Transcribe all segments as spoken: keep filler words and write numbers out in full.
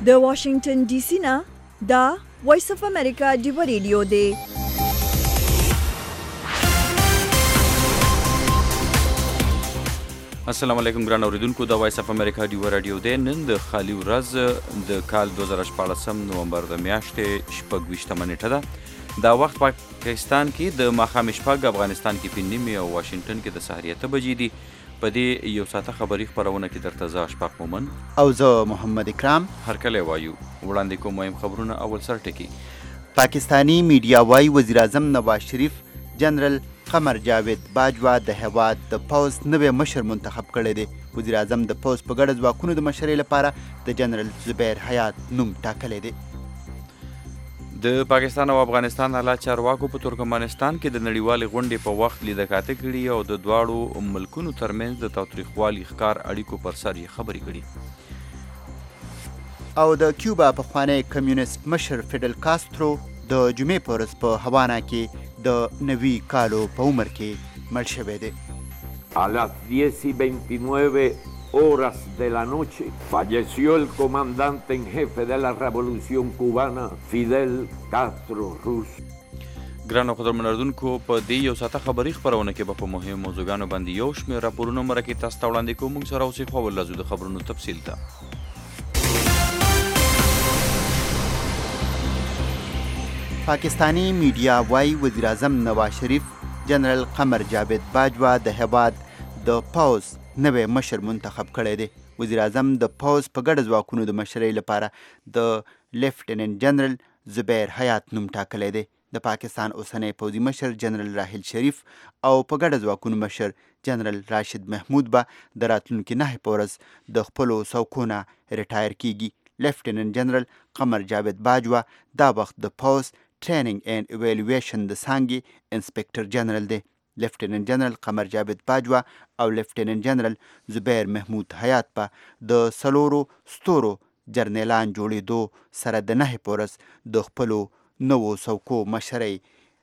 د واشنگټن ډي سي نه دا وایس اف امریکا ډیو ریډیو دی. السلام علیکم ګران اوریدونکو، د وایس اف امریکا ډیو رادیو دی. نن د خالي ورځ د کال دوه زره شپاړسم نومبر د میاشتې شپږ ویشتمه نیټه ده. دا وخت پاکستان کې د ماښام شپږ، افغانستان کې پنځه نیمې او واشنګټن کې د سهار اته بجې دي. په دې یو ساعته خبري خپرونه کې درته زه اشفاق مومن او زه محمد اکرام هرکلی وایو. وړاندې کوم مهم خبرونه. اول سر ټکي. پاکستانی میډیا وايي وزیر اعظم نواز شریف جنرال قمر جاوید باجوا د هیواد د پوز نوی مشر منتخب کړی دی. وزیر اعظم د پوز په ګډه ځواکونو د مشرۍ لپاره د جنرال زبیر حیات نوم ټاکلی دی. د پاکستان او افغانستان اعلی چارواکو په ترکمنستان کې د نړیوالې غونډې په وخت لیدکاته کړي او د دواړو ملکونو ترمنځ د تاوتریخوالي ښکار اړیکو پر سر یې خبرې کړي. او د کیوبا پخوانی کمیونست مشر فیډل کاسترو د جمعې په ورځ په هوانا کې د نوي کالو په عمر کې مړ شوی دی. A las diez y veintinueve horas de la noche falleció el comandante en jefe de la revolución cubana, Fidel Castro Ruz. ګرانو قدرمنو اردونکو، په دې یو ساعته خبري خپرونه کې به په مهمو موضوعګانو باندې یو شمېر راپورونه مرکې تاسو ته وړاندې کوو. موږ سره اوسئ، خو اول راځو د خبرونو تفصیل ته. پاکستانی میډیا وايي وزیر اعظم نواز شریف جنرال قمر جاوید باجوا د هیواد د پوز نوی مشر منتخب کړی دی. وزیر اعظم د پوز په ګډه ځواکونو د مشرۍ لپاره د لیفټیننټ جنرال زبیر حیات نوم ټاکلی دی. د پاکستان اوسنی پوځي مشر جنرال راحیل شریف او په ګډه ځواکونو مشر جنرال راشد محمود به د راتلونکي نهه په ورځ د خپلو څوکو نه ریټایر کیږي. لیفټیننټ جنرال قمر جاوید باجوا دا وخت د پوز ټریننګ اینډ ایویلویشن د څانګې انسپکټر جنرال دی. لیفټیننټ جنرال قمر جاوید باجوا او لیفټیننټ جنرال زبیر محمود حیات په د څلورو ستورو جرنیلان جوړېدو سره د نهه په ورځ د خپلو نوو څوکو مشرۍ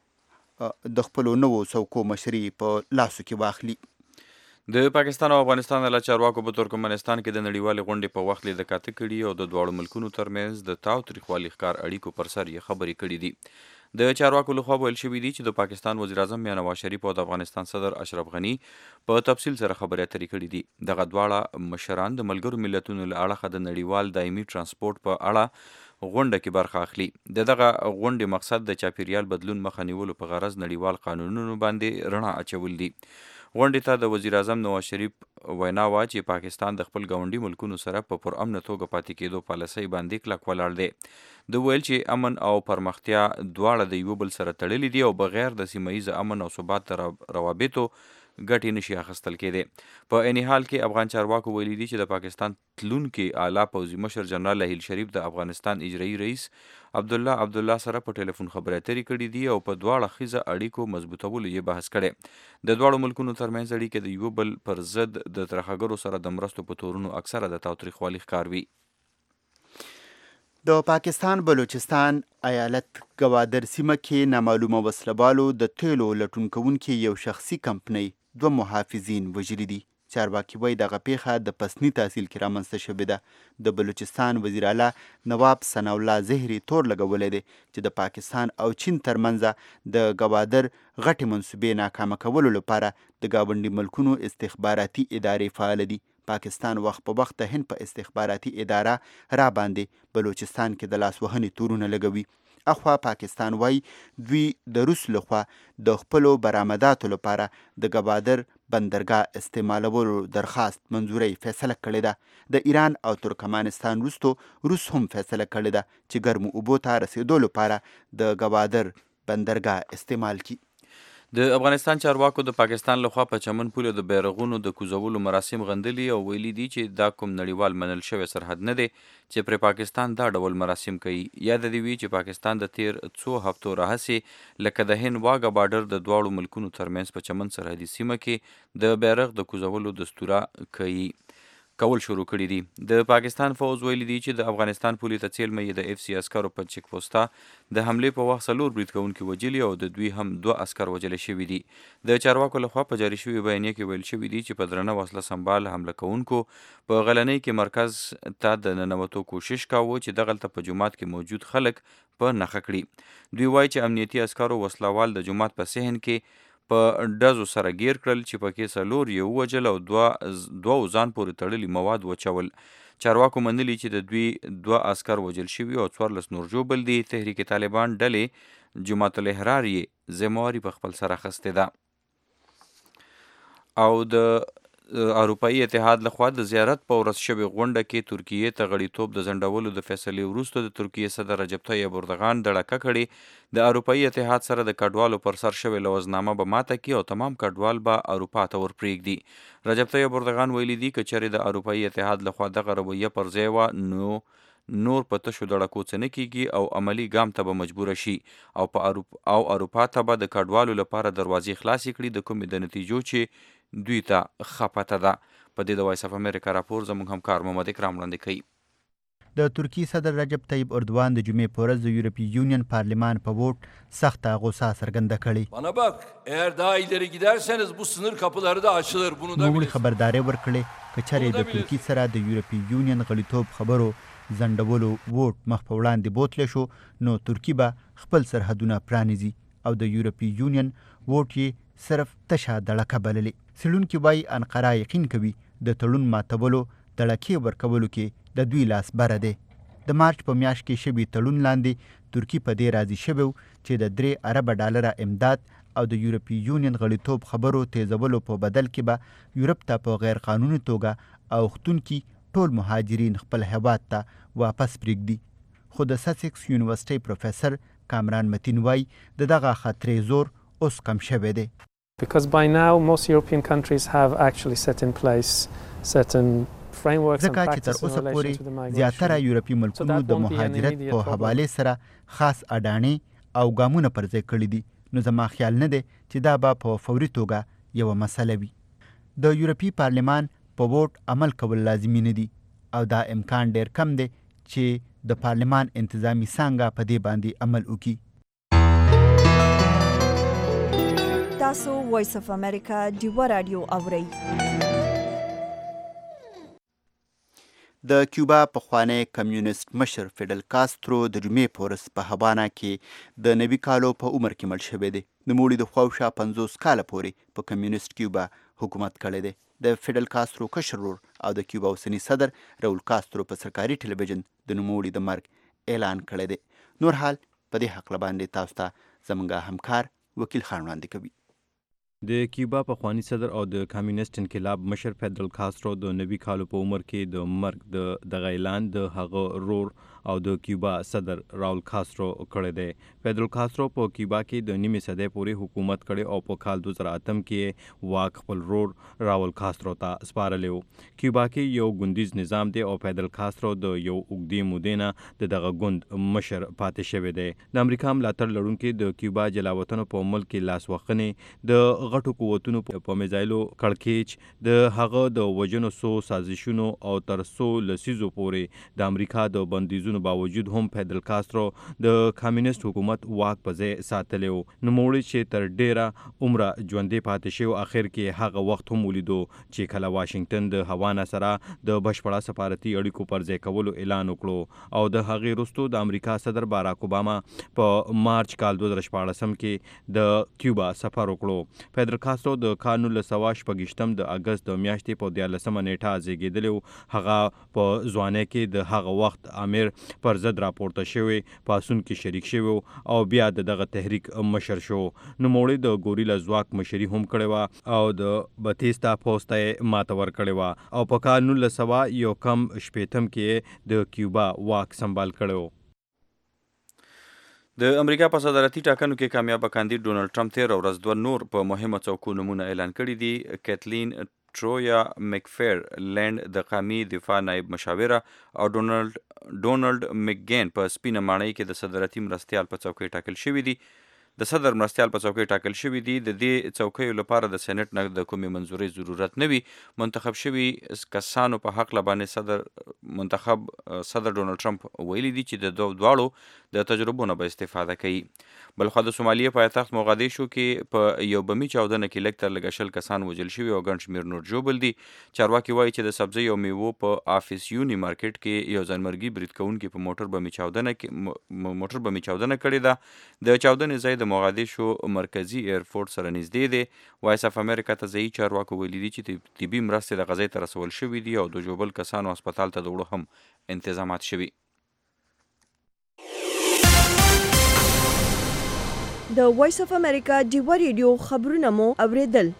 د خپلو نوو څوکو مشري په لاسو کې واخلي. د پاکستان او افغانستان اعلی چارواکو په ترکمنستان کې د نړیوالې غونډې په وخت لیدکاته کړي او د دواړو ملکونو ترمنځ د تاوتریخوالي ښکار اړیکو پر سر یې خبرې کړي دي. د چارواکو لخوا ویل شوي دي چې د پاکستان وزیر اعظم یا نواز شریف او د افغانستان صدر اشرف غني په تفصیل سره خبرې اترې کړي دي. دغه دواړه مشران د ملګرو ملتونو له اړخه د نړیوال دایمي ترانسپورټ په اړه غونډه کې برخه اخلي. د دغه غونډې مقصد د چاپیریال بدلون مخه نیولو په غرض نړیوال قانونونو باندې رڼا اچول دي. غونډې ته د وزیر اعظم نواز شریف وینا وه چې پاکستان د خپل ګاونډي ملکونو سره په پرامنه توګه پاتې کېدو پالیسۍ باندې کلک ولاړ دی. د ویل چې امن او پرمختیا دواړه د یو بل سره تړلي دي او بغیر د سیمه ییز امن او ثبات روابطو ګټې نشي اخیستل کېدی. په عین حال کې افغان چارواکو ویلي دي چې د پاکستان تلونکي اعلی پوځي مشر جنرال راحیل شریف د افغانستان اجرایي رئیس عبدالله عبدالله سره په ټلیفون خبرې اترې کړي دي او په دواړه ښیزه اړیکو مضبوطولو یې بحث کړی. د دواړو ملکونو ترمنځ اړیکې د یو بل پر ضد د ترهګرو سره د مرستو په تورونو اکثره د تاوتریخوالي ښکار وي. د پاکستان بلوچستان ایالت ګوادر سیمه کې نامعلومه وسلهبالو د تیلو لټون کوونکي یو شخصي کمپنۍ دوه محافظین وژلي دي. چارواکي وایي دغه پیښه د پسني تحصیل کې رامنځته شوې ده. د بلوچستان وزیر اعلی نواب ثناء الله زهري تور لګولی دی چې د پاکستان او چین ترمنځ د ګوادر غټې منصوبې ناکامه کولو لپاره د ګاونډي ملکونو استخباراتي ادارې فعاله دي. پاکستان وخت په وخت د هند په استخباراتي اداره را باندې بلوچستان کې د لاسوهنې تورونه لګوي. اخوا پاکستان وایي دوی د روس لخوا د خپلو برآمداتو لپاره د ګوادر بندرګاه استعمالولو درخواست منظورۍ فیصله کړې ده. د ایران او ترکمنستان وروستو روس هم فیصله کړې ده چې ګرمو اوبو ته رسېدو لپاره د ګوادر بندرګاه استعمال کړي. د افغانستان چارواکو د پاکستان لخوا په چمن پوله د بیرغونو د کوزولو مراسم غندلي او ویلي دي چې دا کوم نړیوال منل شوی سرحد نه دی چې پر پاکستان دا ډول مراسم کوي. یاد دې وي چې پاکستان د تیر څو هفتو راهیسې لکه د هند واګه بارډر د دواړو ملکونو ترمنځ په چمن سرحدي سیمه کې د بیرغ د کوزولو دستوره کوي. کول شروع کړي دي. د پاکستان فوز ویلي دي چې د افغانستان پولې ته څیلمه یې د اف سی عسکرو په چیک پوسټا د حملې په وخت څلور برید کوونکي وجلي او د دوی هم دوه عسکر وژل شوي دي. د چارواکو لخوا په جاري شوي بیانیه کې ویل شوي دي چې په درنه وسله سنبال حمله کوونکو په غلنۍ کې مرکز ته د ننوتو کوشش کاوه چې دغلته په جومات کې موجود خلک په نښه کړي. دوی وایي چې امنیتي عسکرو وسلوال د جومات په صحن کې په ډزو سره ګیر کړل چې پکې څلور یې ووژل او دوه دوه ځان پورې تړلي مواد وچول. چارواکو منلي چې د دوی دوه عسکر وژل شوي او څوارلس نور ژوبل دي. تحریک طالبان ډلې جماعت الاحرار یې ذمهواري په خپل سر اخیستې ده. او د اروپایي اتحاد لخوا د زیارت په ورځ شوې غونډه کې ترکیې ته غړیتوب د ځنډولو د فیصلې وروسته د ترکیې صدر رجب طیب اردوغان دړکه کړې. د اروپایي اتحاد سره د کډوالو پر سر شوې لوزنامه به ماته کړي او تمام کډوال به اروپا ته ورپرېږدي. رجب طیب اردوغان ویلي دي که چېرې د اروپایي اتحاد لخوا دغه رویه پر ځای وه نو نور په تشو دړکو څه نه کېږي او عملي ګام ته به مجبوره شي او په اروپا او اروپا ته به د کډوالو لپاره دروازې خلاصې کړي د کومې د نتیجو چې دوی ته ښه پته ده. په دې د وایس اف امریکا راپور زموږ همکار محمد اکرام وړاندې کوي. د ترکی صدر رجب طیب اردوغان د جمعې په ورځ د یورپي یونین پارلمان په ووټ سخته غوسه څرګنده کړې. Bana bak, eğer daha ileri giderseniz bu sınır kapıları da açılır. Bunu da نوموړي خبرداری ورکړې که چېرې د ترکي سره د یورپي یونین غړیتوب خبرو ځنډولو ووټ مخ په وړاندې بوتلی شو نو ترکي به خپل سرحدونه پرانیزي او د یورپي یونین ووټ یې صرف تشه دړکه بللې. څېړونکي وایي انقره یقین کوي د تړون ماتولو دړکې ورکولو کې د دوی لاس بره دی. د مارچ په میاشت کې شوي تړون لاندې ترکي په دې راضي شوی چې د درې اربه ډالره امداد او د یورپي یونین غړیتوب خبرو تیزولو په بدل کې به یورپ ته په غیر قانوني توګه اوښتونکي ټول مهاجرین خپل هیواد ته واپس پرېږدي. خو د سسکس یونیورسټۍ پروفیسر کامران متین وایي د دغه خطرې زور اوس کم شوی دی. Because by now most European countries have actually set in place certain frameworks and practices in relation to the migration. زیاتره یورپي ملکونو د مهاجرت په حوالې سره خاص اډانې او ګامونه پر ځای کړي دي. نو زما خیال نه دی چې دا به په فوري توګه یوه مسله وي. د یورپي پارلمان په ووټ عمل کول لازمي نه دي او دا امکان ډیر کم دی چې د پارلمان انتظامی څانګه په دې باندې عمل وکړي. تاسو وایس اف امریکا ډیوا رادیو اورئ. د کیوبا پخوانی کمیونست مشر فیډل کاسترو د جمعې په ورځ په هبانا کې د نوي کالو په عمر کې مړ شوی دی. نوموړي د خواوشا پنځوس کاله پورې په کمیونست کیوبا حکومت کړی دی. د فیډل کاسترو کشر ورور او د کیوبا اوسني صدر راول کاسترو په سرکاري ټلویزیون د نوموړي د مرګ اعلان کړی دی. نور حال په دې هکله باندې تاسو ته زموږ همکار وکیل خان وړاندې کوي. د کیوبا پخوانی صدر او د کمیونست انقلاب مشر فیدرل کاسترو د نوي کالو په عمر کې د مرګ د دغه اعلان د هغه رور او د کیوبا صدر راول کاسترو کړی دی. فیدرل کاسترو په کیوبا کې د نیمې صدۍ پورې حکومت کړی او په کال دوه زره اتم کې واک خپل رور راول کاسترو ته سپارلی و. کیوبا کې یو ګوندیز نظام دی او فیدرل کاسترو د یو اوږدې مودې نه د دغه ګوند مشر پاتې شوی دی. د امریکا ملاتړ لرونکي د کیوبا جلاوطنو په ملک کې لاسوهنې د غټو قوتونو په میزایلو کړکېچ د هغه د وژنو څو سازشونو او تر څو لسیزو پورې د امریکا د بندیزونو باوجود هم فیدرل کاسترو د کمیونست حکومت واک په ځای ساتلی و. نوموړي چې تر ډیره عمره ژوندی پاتې شوی اخر کې هغه وخت هم ولیدو چې کله واشنګټن د هوانا سره د بشپړه سفارتي اړیکو پر ځای کولو اعلان وکړو او د هغې وروسته د امریکا صدر باراک اوباما په مارچ کال دوه زره شپاړسم کې د کیوبا سفر وکړو. فیدرل کاسترو د کال نولس سوه شپږویشتم د اګست د میاشتې په دیارلسمه نیټه زیږېدلی و. هغه په ځوانۍ کې د هغه وخت امیر پر ضد راپورته شوی پاڅون کې شریک شوی او بیا د دغه تحریک مشر شو. نوموړي د ګوریلا ځواک مشري هم کړې وه او د بتیستا پوځ ته یې ماته ورکړې وه او په کال نولس سوه یو کم شپېتم کې د کیوبا واک سنبال کړی و. د امریکا په صدارتي ټاکنو کې کامیابه کاندید ډونالډ ټرمپ تېره ورځ دوه نور په مهمه څوکو نومونه اعلان کړي دي. کیتلین ټرویا مکفیر لینډ د قومي دفاع نایب مشاوره او ډونالډ ډونالډ مکګین په سپینه ماڼۍ کې د صدارتي مرستیال په څوکۍ ټاکل شوي دي. د صدر مرستیال په څوکۍ ټاکل شوي دي. د دې څوکیو لپاره د سېنات نه د کومې منظورۍ ضرورت نه وي. منتخب شوي کسانو په حق لبانې صدر منتخب صدر ډونالډ ټرمپ ویلي دي چې د دوه دواړو د تجربو نه به استفاده کوي. بلخوا د سومالیې پایتخت موغادیشو کې په یو بمي چاودنه کې لږ تر لږه شل کسان وژل شوي او ګڼ شمېر نور ژوبل دي. چارواکي وایي چې د سبزیو او میوو په آفیسیوني مارکیټ کې یو ځانمرګي برید کوونکي په موټر بمي چاودنه کې موټر بمي چاودنه کړې ده. د چاودنې ځای د موغادیشو مرکزي ایرپورټ سره نږدې دی. وایس اف امریکا ته ځایي چارواکو ویلي دي چې طبي مرستې د غزې ته رسول شوي دي او د ژوبل کسانو هسپتال ته د وړو هم انتظامات شوي. د وایس اف امریکا ډیوه ریډیو خبرونه مو اوریدل.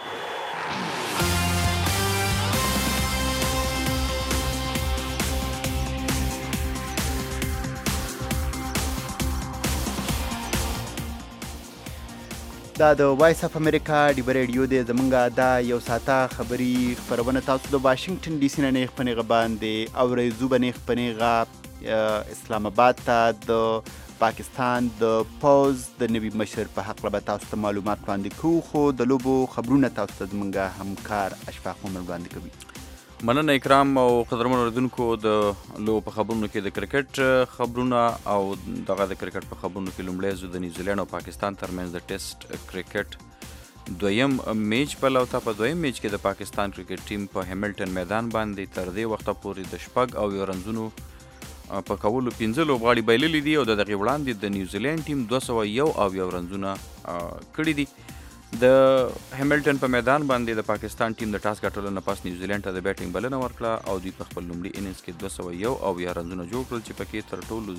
دا د وایس اف امریکا ډیوه ریډیو دی. زمونږ دا یو ساعته خبري خپرونه تاسو د واشنگټن ډي سي نه نیغ په نیغه باندې اورئ. به نیغ په نیغه اسلام آباد ته د پاکستان د پوز د نوي مشر په حق به تاسو ته معلومات وړاندې کوو، خو د لوبو خبرونه تاسو ته زمونږ همکار اشفاق مومن وړاندې کوي. مننه اکرام او قدرمن اوریدونکو. د لوبو په خبرونو کې د کرکټ خبرونه او دغه د کرکټ په خبرونو کې لومړی زه د نیوزیلینډ او پاکستان ترمنځ د ټیسټ کرکټ دویم میچ په لوته. په دویم میچ کې د پاکستان کرکټ ټیم په هیملټن میدان باندې تر دې وخته پورې د شپږ او یو رنزونو په کولو پنځه لوبغاړي بایللي دي او د دغې وړاندې د نیوزیلینډ ټیم دوه سوه یو او یو رنزونه کړي دي. د هیملټن په میدان باندې د پاکستان ټیم د ټاس ګټلو نه پس نیوزیلینډ ته د بیټینګ بلنه ورکړه او دوی په خپل لومړي اننګز کې دوه سوه یو او یا رنزونه جوړ کړل چې پکې تر ټولو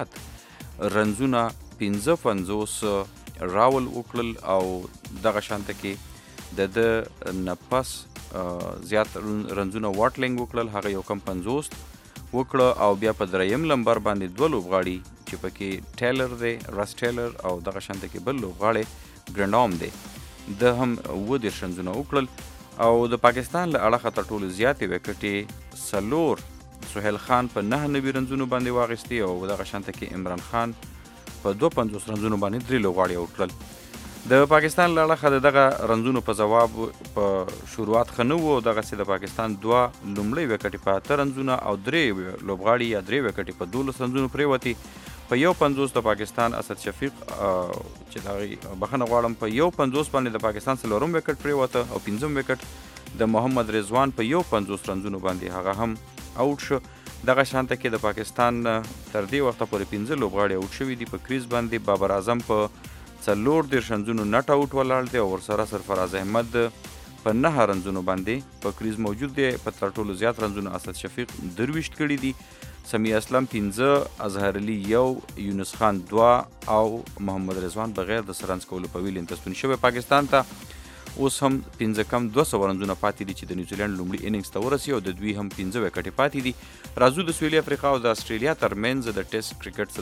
زیات رنزونه پنځه پنځوس راول وکړل او دغه شانته کې د د نه پس زیات رنزونه واټلینګ وکړل، هغه یو کم پنځوس وکړه او بیا په دریم لمبر باندې دوه لوبغاړي چې پکې ټیلر دی رس ټیلر او دغه شانته کې بل لوبغاړی ګرنډام دی د هم اووه دېرش رنزونه وکړل او د پاکستان له اړخه تر ټولو زیاتې وکټې څلور سهیل خان په نهه نوي رنزونو باندې واخیستې او دغه شانته کې عمران خان په دوه پنځوس رنزونو باندې درې لوبغاړي اوټ کړل. د پاکستان له اړخه د دغه رنزونو په ځواب په شروعات ښه نه وو. دغسې د پاکستان دوه لومړۍ وکټې په اته رنزونه او درې لوبغاړي یا درې وکټې په دولس رنزونو پرېوتې. په یو پنځوس د پاکستان اسد شفیق چې د هغې بخښنه غواړم په یو پنځوس باندې د پاکستان څلورم وکټ پرېوته او پنځم وکټ د محمد رضوان په یو پنځوس رنزونو باندې هغه هم اوټ شو. دغه شانته کې د پاکستان تر دې وخته پورې پنځه لوبغاړي اوټ شوي دي. په کریز باندې بابر اعظم په څلور دېرش رنزونو نټ اوټ ولاړ دی او ورسره سرفراز احمد په نهه رنزونو باندې په کریز موجود دی. په تر ټولو زیات رنزونه اسد شفیق درویشت کړي دي، سمیع اسلم پنځه، اظهر علي یو، یونس خان دوه او محمد رضوان بغیر د سرنز کولو په ویلین تسلیم شوی. پاکستان ته اوس هم پنځه کم دوه سوه رنزونه پاتې دي چې د نیوزیلینډ لومړي اننګز ته ورسي او د دوی هم پنځه وکټې پاتې دي. راځو د سویلي افریقا او د استرالیا ترمنځ د ټیسټ کرکټ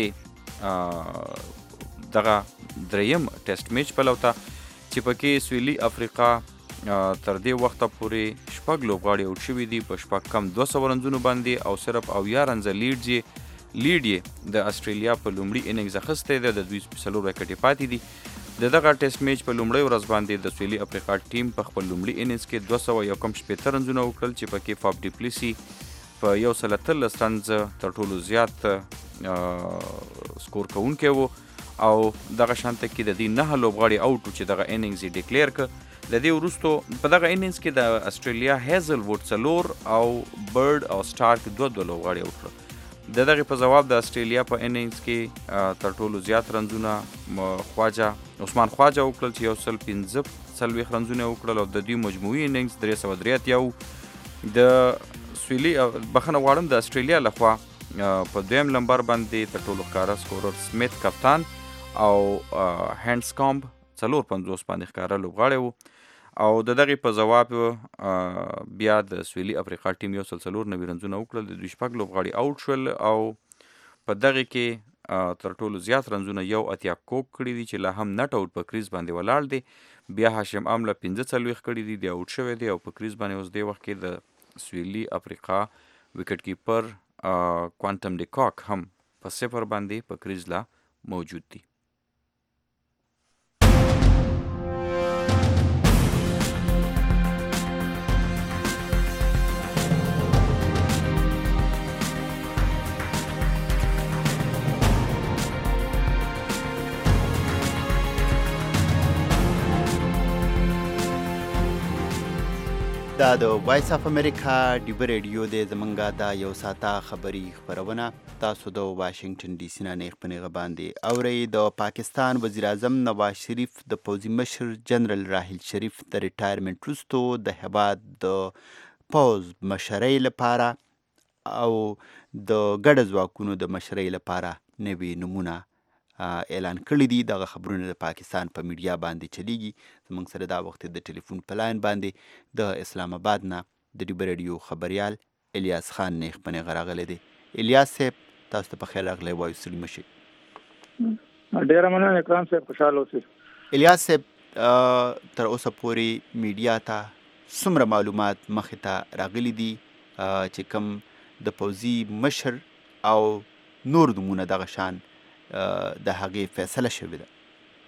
سلسلې دغه دریم ټیسټ میچ په لوته چې پکې سویلي افریقا تر دې وخته پورې شپږ لوبغاړي اوټ شوي دي په شپږ کم دوه سوه رنزونو باندې او صرف اویا رنزه لیډ یې لیډ یې د استرالیا په لومړي اننګز اخیستی دی. د دوی څلور وکټې پاتې دي. د دغه ټیسټ میچ په لومړۍ ورځ باندې د سویلي افریقا ټیم په خپل لومړي اننګز کې دوه سوه یو کم شپېته رنزونه وکړل چې پکې فاف ډیپلیسي په یو سل اتلس رنزه تر ټولو زیات سکور کوونکی و او دغه شانته کې د دې نهه لوبغاړي اوټ و چې دغه اننګز یې ډیکلیر کړ. د دې وروستو په دغه اننګز کې د استرالیا هیزل ووډ څلور او برډ او سټارک دوه دوه لوبغاړي اوټ کړل. د دغې په ځواب د استرالیا په اننګز کې تر ټولو زیات رنزونه خواجه عثمان خواجه وکړل چې یو سل پنځه څلوېښت رنزونه وکړل او د دوی مجموعي اننګز درې سوه درې اتیا و. د سویلي بخښنه غواړم د استرالیا لخوا په دویم لمبر باندې تر ټولو ښکاره سکورر سمیت کپتان او هینډس کامب څلور پنځوس باندې ښکاره لوبغاړی و او د دغې په ځواب بیا د سویلي افریقا ټیم یو سل څلور نوي رنزونه وکړل. د دوی شپږ لوبغاړي اوټ شول او په دغې کې تر ټولو زیات رنزونه یو اتیا کوک کړي دي چې لا هم نټ اوټ په کریز باندې ولاړ دی. بیا هاشم امله پنځه څلوېښت کړي دي، دی اوټ شوی دی او په کریز باندې اوس دې وخت کې د سویلي افریقا وکټ کیپر کوانټم ډي کاک هم په صفر باندې په کریز لا موجود دي. دا د وایس اف امریکا ډیو ریډیو د زمونږه دا یو ساته خبری خبرونه تاسو د واشنگټن ډي سي نه نه خپنه باندې اوري. د پاکستان وزیر اعظم نواز شریف د پوزي مشر جنرال راحیل شریف د ریټایرمنټ وروسته د هبات د پوز مشرۍ لپاره او د ګډ ځواکونو د مشرۍ لپاره نوي نمونه اعلان کړی دي. دغه خبرونه د پاکستان په میډیا باندې چلیږي. زموږ سره دا وخت د ټلیفون په لاین باندې د اسلام آباد نه د ډیو ریډیو خبريال الیاس خان نه خپنه غراغله دي. الیاس صاحب تاسو ته په خیر راغلی وایو سلام مشي. ډیر مننه اکرام صاحب، خوشاله اوسئ. الیاس صاحب تر اوسه پورې میډیا ته څومره معلومات مخې ته راغلي دي چې کوم د پوزي مشر او نور نمونه دغه شان د هغې فیصله شوې ده؟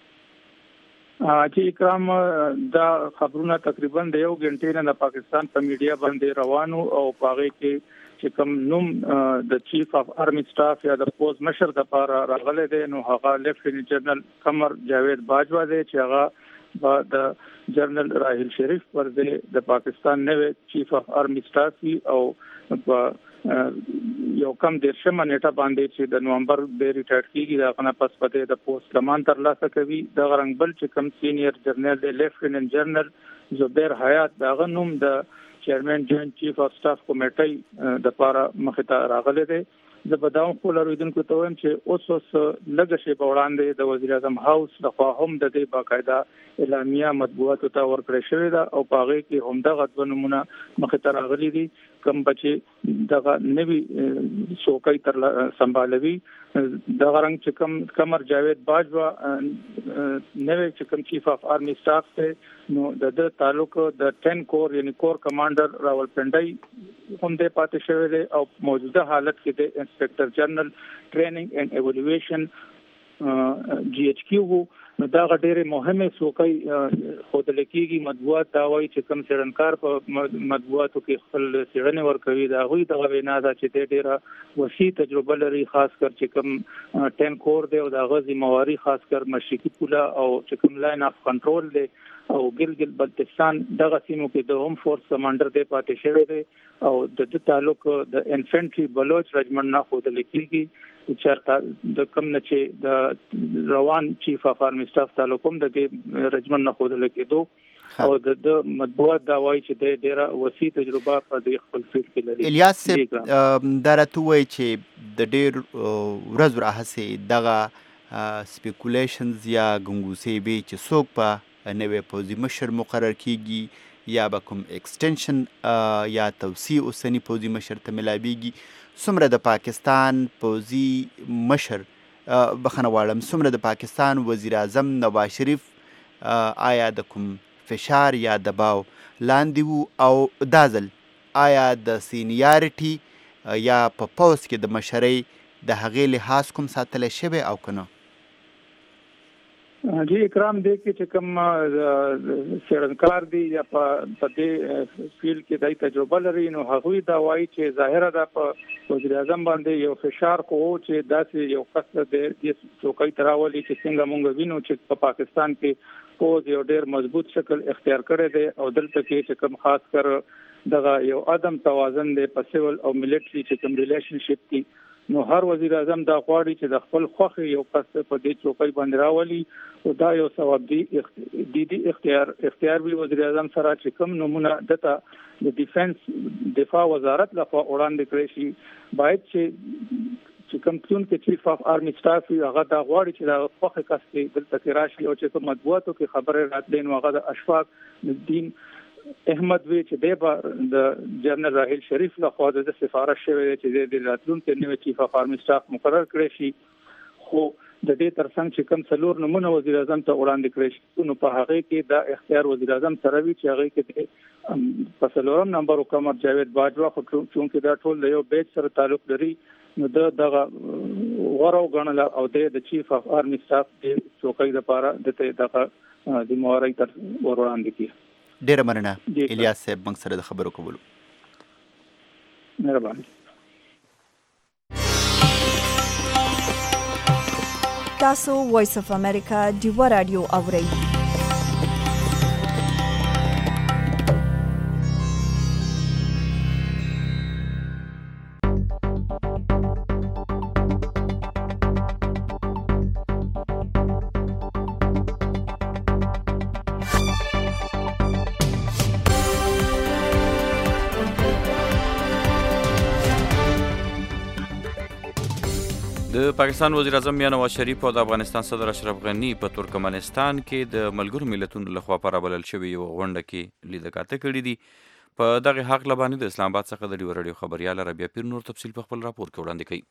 چې اکرام دا خبرونه تقریبا د یو غنټې نه د پاکستان په میډیا باندې روانو او په هغې کې چې کوم نوم د چیف اف آرمی سټاف یا د پوز مشر د لپاره راغلی دی نو هغه لیفټیننټ جنرال قمر جاوید باجوا دی چې هغه د جنرال راحیل شریف پر د پاکستان نوې چیف اف آرمی سټاف او یو کم دیرشمه نیټه باندې چې د نومبر د ریټایرډ کیږي دا غنه پس پته د پوسټ کمان تر لاسه کوي. د غرنګ بل چې کم سینیئر جنرال دی لیفټیننټ جنرال زبیر حیات دا غنوم د چیرمن جوائنٹ چیف اف سټاف کمیټې د لپاره مخې ته راغلی دی. زه به دا هم خپلو اورېدونکو ته وایم چې اوس اوس لږه شېبه وړاندې د وزیر اعظم هاوس لخوا هم د دې باقاعده اعلامیه مطبوعاتو ته ورکړې شوې ده او په هغې کې همدغه دوه نومونه مخې ته راغلي دي. کوم به چې دغه نوي څوکۍ تر سنبالوي دغه رنګ چې کوم قمر جاوید باجوا نوی چې کوم چیف اف آرمی سټاف دی نو د د تعلق د ټن کور یعنی کور کمانډر راولپنډي هم د پاتې شوی دی او موجوده حالت کې د انسپکټر جنرال ټریننګ اینڈ ایوالویشن جی ایچ کیو نو دا غډېره مهمه څوکۍ خود لکېږي. مطبوعات دا وایي چې کوم څېړنکار په مطبوعاتو کې خپل څېړنې ورکوي د هغوی دغه وینا ده چې دی ډېره وسیع تجربه لري، خاص کر چې کوم ټین کور دی او د هغه ذمهواري خاص کر مشرقي پوله او چې کوم لاین اف کنټرول دی او ګلګت بلتستان دغه سیمو کې د هوم فورس کمانډر دی پاتې شوی دی او د د تعلق د انفنټري بلوچ رجمن نه خود لکېږي چې د کوم نه چې د روان چیف اف آرمی سټاف تعلق هم د دې رجمن نه خود لکېدو او د مطبوعات دا وایي چې د ډېره وسیع تجربه په دې خپل فیلډ کې لري. الیاس صاحب دا راته وایي چې د ډېر ورځو راهیسې دغه سپیکولیشنز یا ګنګوسې وي چې څوک په نوی پوزي مشر مقرر کیږي یا به کوم ایکسټنشن یا توسیع اوسني پوزي مشر ته ملاویږي. څومره د پاکستان پوزي مشر بخنه واړم څومره د پاکستان وزیر اعظم نواز شریف آیا د کوم فشار یا دباو لاندې وو او دا ځل آیا د سینیارټي یا په پوز کې د مشرۍ د هغې لحاظ کوم ساتلی شوی او که نه؟ جی اکرام دی کې چې کوم څېړنکار دی یا په دې فیلډ کې دای تجربه لري نو هغوی دا وایي چې ظاهره ده په وزیر اعظم باندې یو فشار خو چې داسې یو کس د دې څوکۍ ته راولي چې څنګه موږ وینو چې په پاکستان کې پوز یو ډېر مضبوط شکل اختیار کړی دی او دلته کې چې کوم خاص کر دغه یو عدم توازن دی په سیول او ملیټري چې کوم ریلیشنشپ دی نو هر وزیر اعظم دا غواړي چې د خپل خوښې یو کس په دې چوکۍ باندې راولي او دا یو ثواب دی دی دی اختیار اختیار وی وزیر اعظم سره چې کوم نمونه دته د ډیفنس دفاع وزارت لخوا وړاندې کړی شي باید چې چې کوم څون کې چیف اف آرمی سټاف هغه دا غواړي چې دا خوښه کس کې دلته کې راشي او چې په مطبوعاتو کې خبره راتلین هغه د اشفاق الدین احمد وی چې د د جنرال راحیل شریف لخوا د سفارش شوی چې د راتلونکي نوې چیف اف آرمی سټاف مقرر کړی شي خو د دې ترڅنګ چې کوم څلور نمونه وزیر اعظم ته وړاندې کړی شي نو په هغه کې دا اختیار وزیر اعظم سره وی چې هغه کې په څلورم نمبر قمر جاوید باجوا خو چونکې دا ټول د یو بیچ سره تعلق لري نو د دغه غوړو غنل او د چیف اف آرمی سټاف د څوکۍ لپاره د دغه د مواري تر وړاندې کی. ډیره مننه الیاس صاحب موږ سره د خبرو کولو. مهرباني. تاسو وایس اف امریکا ډیو رادیو اورئ. د پاکستان وزیر اعظم میاں نواز شریف او د افغانستان صدر اشرف غنی په ترکمنستان کې د ملګرو ملتونو لخوا په رابلل شوې یوه غونډه کې لیدکاته کړي دي. په دغه حق لبانې د اسلام آباد څخه د ډیو رادیو خبريال ربیع پیر نور تفصیل په خپل راپور کې وړاندې کوي.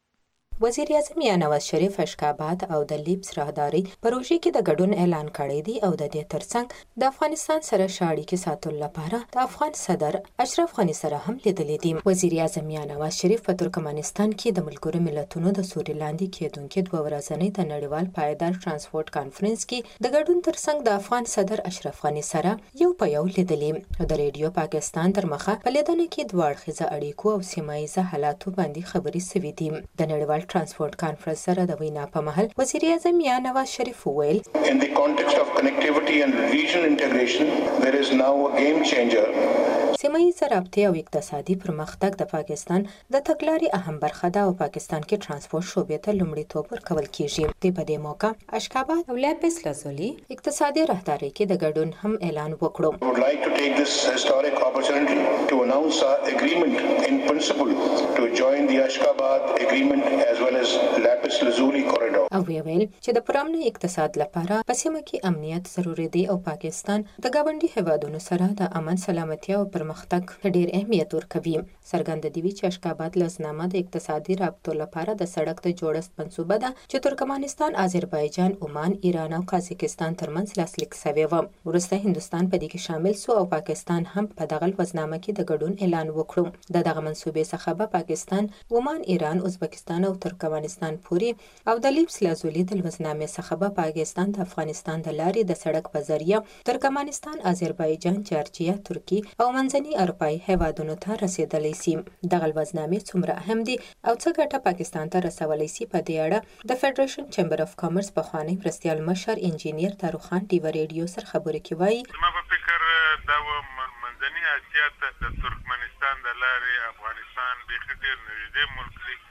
وزیر اعظم میاں نواز شریف اشکاباد او د لیبس راهداري پروژې کې د ګډون اعلان کړی دی او د دې ترڅنګ د افغانستان سره شاړي کې ساتلو لپاره د افغان صدر اشرف غنی سره هم لیدلې دي. وزیر اعظم میاں نواز شریف په ترکمنستان کې د ملګرو ملتونو د سوري لاندې کېدونکو دوه ورځنۍ د نړیوال پایدار ترانسپورت کانفرنس کې د ګډون ترڅنګ د افغان صدر اشرف غنی سره یو په یو لیدلې. د ریډیو پاکستان تر مخه په لیدنه کې دوه اړخیزه اړیکو او سیمه ییزه حالاتو باندې خبرې شوې دي. د نړیوال ترانسپورت کانفرنس سره د وینا په مهال وزیر اعظم میاں نواز شریف وویل In the context of connectivity and regional integration there is now a game changer. سیمه ییزه رابطې او اقتصادي پرمختګ د پاکستان د تګلارې اهم برخه ده او پاکستان کې ترانسپورت شعبې ته لومړیتوب ورکول کیږي. د په دې موقع اشکاباد او لیبس لازولي اقتصادي راهداري کې د ګډون هم اعلان وکړو. I would like to take this historic opportunity to announce our agreement in principle to join the Ashkabad agreement as well as Lapis Lazuli corridor. او ویل چې د پرامن اقتصاد لپاره په سیمه کې امنیت ضروري دی او پاکستان د ګاونډي هیوادونو سره د امن سلامتیا او پرمختګ ډیر اهمیت ورکوي. څرګنده دی چې اشکاباد لاسنامه د اقتصادي رابطو لپاره د سړک د جوړښت منصوبه ده چې ترکمنستان، آذربایجان، عمان، ایران او قازقستان ترمنځ لاسلیک شوی و. وروسته هندستان په دې کې شامل سو او پاکستان هم په دغه لاسنامه کې د ګډون اعلان وکړو. د دغه منصوبې څخه به پاکستان، عمان، ایران، ازبکستان او ترکمنستان پوری او د لیبس لازولي د لاسنامې څخه به پاکستان د افغانستان د لارې د سړک په ذریعه ترکمنستان، آذربایجان، جارجیا، ترکی او منځني اروپایي هیوادونو ته رسیدلی سي. دغه لاسنامې څومره اهم دي او څه ګټه پاکستان ته رسولی سي په دې اړه د فدریشن چیمبر اف کامرس پخوانی مرستیال مشر انجینیر طارق خان ډیو ریډیو سره خبرې کې وایي زما په فکر دا منځني اسیا ته د ترکمنستان د لارې افغانستان بیخي ډېر نږدې ملک دی.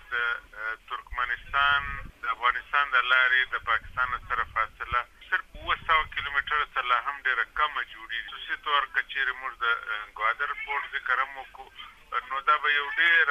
د ترکمنستان د افغانستان د لارې د پاکستان سره فاصله صرف اوه سوه کیلومتره څخه لا هم ډېره کمه جوړېږي. خصوصي طور که چیرې موږ د ګوادر پورټ ذکر هم وکړو نو دا به یو ډېره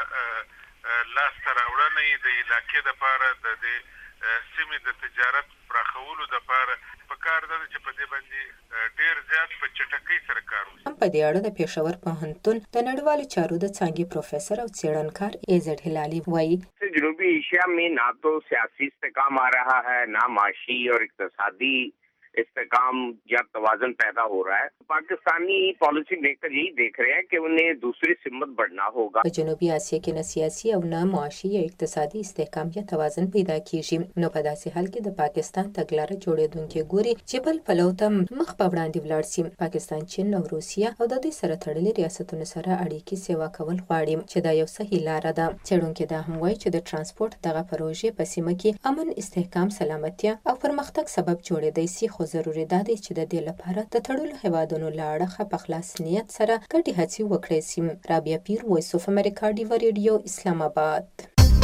غټه لاسته راوړنه د علاقې دپاره د دې سیمې د تجارت پراخولو دپاره پکار ده چې په دې باندې ډېر زیات په چټکۍ سره کار وشي. هم په دې اړه د پېښور پوهنتون د نړیوالو چارو د څانګې پروفیسر او څېړنکار ایزد هلالي وایي جنوبی ایشیا میں نہ تو سیاسی استحکام آ رہا ہے نہ معاشی اور اقتصادی استحکام یا توازن پیدا ہو رہا ہے. پاکستانی پالیسی میکر یہی دیکھ رہے ہیں کہ انہیں دوسری سمت بڑھنا ہوگا. په جنوبي اسیا کې نه سیاسي او نه معاشي یا اقتصادي استحکام یا توازن پیدا کیږي. نو په داسې حال کې د پاکستان تګلاره جوړېدونکې ګوري چې بل پلو ته مخ په وړاندې ولاړ سي. پاکستان، چین او روسیه او د دې سره تړلي ریاستونو سره اړیکې سیوا کول غواړي چې دا یو صحیح لاره ده. څېړونکي دا هم وایي چې د ترانسپورت دغه پروژې په سیمه کې امن، استحکام، سلامتیا او پرمختګ سبب جوړېدای سي. خو ضروري ده چې د دې لپاره د تړلو هیوادونو له اړخه په خلاص نیت سره ګډې هڅې وکړای سي. رابعه پیر، وایس اف امریکا، ډیو ریډیو، اسلام آباد.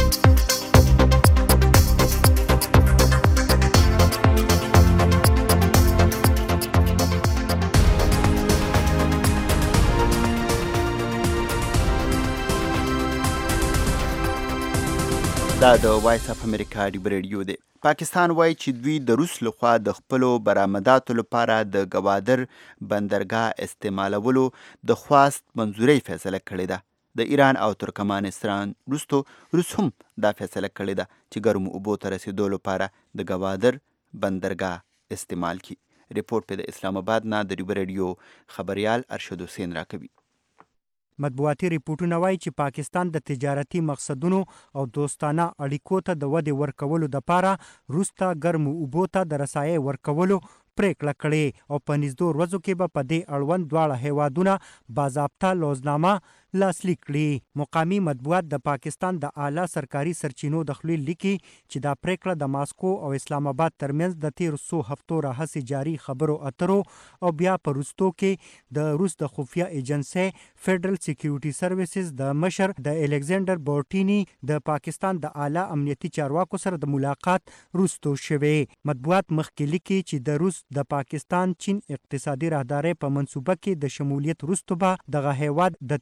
دا د وایس اف امریکا ډیو ریډیو دی. پاکستان وایي چې دوی د روس لخوا د خپلو برآمداتو لپاره د ګوادر بندرګاه استعمالولو د خواست منظورۍ فیصله کړې ده. د ایران او ترکمنستان وروستو روس هم دا فیصله کړې ده چې ګرمو اوبو ته رسیدو لپاره د ګوادر بندرګاه استعمال کړي. ریپورټ په د اسلام آباد نه د ډیو ریډیو خبریال ارشد حسین راکوي. مطبوعاتي ریپورټونه وایي چې پاکستان د تجارتي مقصدونو او دوستانه اړیکو ته د ودې ورکولو دپاره روس ته ګرمو اوبو ته د رسایۍ ورکولو پریکړه کړې او په نږدو ورځو کې به په دې اړوند دواړه هیوادونه باضابطه لوزنامه لاسلیک کړي. مقامي مطبوعات د پاکستان د اعلی سرکاري سرچینو د خولې لیکي چې دا پریکړه د ماسکو او اسلام آباد ترمنځ د تیرو څو هفتو راهیسې جاري خبرو اترو او بیا په وروستو کې د روس د خفیه ایجنسۍ فیډرل سیکیورټي سروسز د مشر د الکساندر بورټینی د پاکستان د اعلی امنیتي چارواکو سره د ملاقات وروستو شوې. مطبوعات مخکې لیکي چې د روس د پاکستان چین اقتصادي راهدارۍ په منصوبه کې د شمولیت وروسته به دغه هیواد د تجارت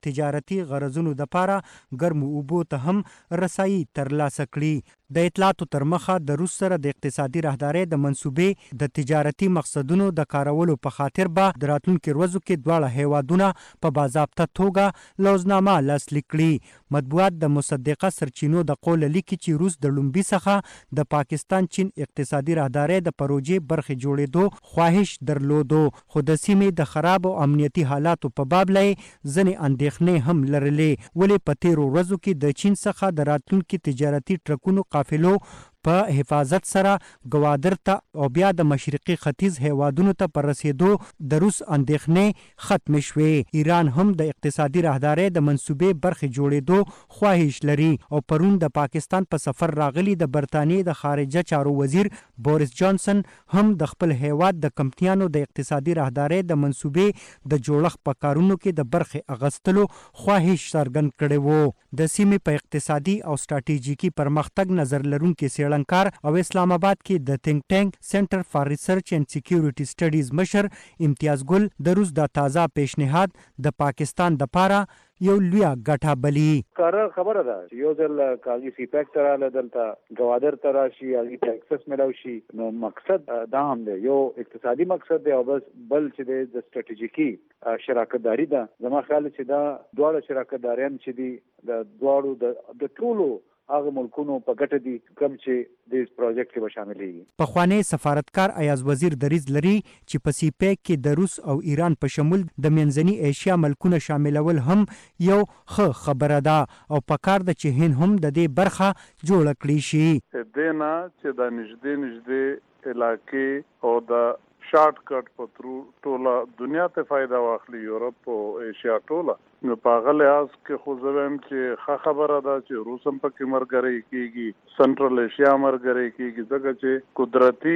تجارتي غرضونو دپاره ګرمو اوبو ته هم رسایي ترلاسه کړي. د اطلاعاتو تر مخه د روس سره د اقتصادي راهدارۍ د منصوبې د تجارتي مقصدونو د کارولو په خاطر به د راتلونکي ورځو کې دواړه هیوادونه په باضابطه توګه لوزنامه لاسلیک کړي. مطبوعات د مصدقه سرچینو د قوله لیکي چې روس د لومبي څخه د پاکستان چین اقتصادي راهدارۍ د پروژې برخې جوړېدو خواهش درلودو، خو د سیمې د خراب او امنیتي حالاتو په باب له ځینې اندېښنې هم لرلې. ولې په تیرو ورځو کې د چین څخه د راتلونکي تجارتي ټرکونو قافلو په حفاظت سره ګوادر ته او بیا د مشرقي ختیځ هیوادونو ته پر رسیدو د روس اندېښنې ختم شوې. ایران هم د اقتصادي راهدارۍ د منصوبې برخې جوړېدو خواهش لري او پرون د پاکستان په سفر راغلي د برطانیې د خارجه چارو وزیر بوریس جانسن هم د خپل هیواد د کمپنیانو د اقتصادي راهدارۍ د منصوبې د جوړښت په کارونو کې د برخې اغستلو خواهش څرګند کړی وو. د سیمې په اقتصادي او ستراتیژیکي پرمختګ نظر لرونکي څېړنکار او اسلام آباد کې د تینک ټینک سنټر فار ریسرچ اینڈ سکیورټي سټډیز مشر امتیاز ګل د روس د تازه پیشنهاد د پاکستان دپاره یو لویه ګټه بلی. کاره خبره ده چې یو ځل کاغذي سی پیک ته راله دلته ګوادر ته راشي هغې ته اکسس میلاو شي، نو مقصد دا هم دی، یو اقتصادي مقصد دی او بس بل چې دی د ستراتیژیکي شراکتداري ده. زما خیال چې دا دواړه شراکتداریان چې دي د دواړو د ټولو هغه ملکونو په ګټه دي کوم چې د پروژیکټ کې به شاملېږي. پخوانی سفارتکار ایاز وزیر دریځ لري چې په سی پیک کې د روس او ایران په شمول د منځني ایشیا ملکونه شاملول هم یو ښه خبره ده او پکار ده چې هند هم د دې برخه جوړه کړي شي. دې نه چې د نږدې نږدې علاقې او د شارټ کټ په ترو ټوله دنیا ته فایده واخلي، یورپ او ایشیا ټوله. نو په هغه لحاظ کې خو زه وایم چې ښه خبره ده چې روس هم پکې ملګری کېږي، سنټرل ایشیا ملګری کېږي، ځکه چې قدرتي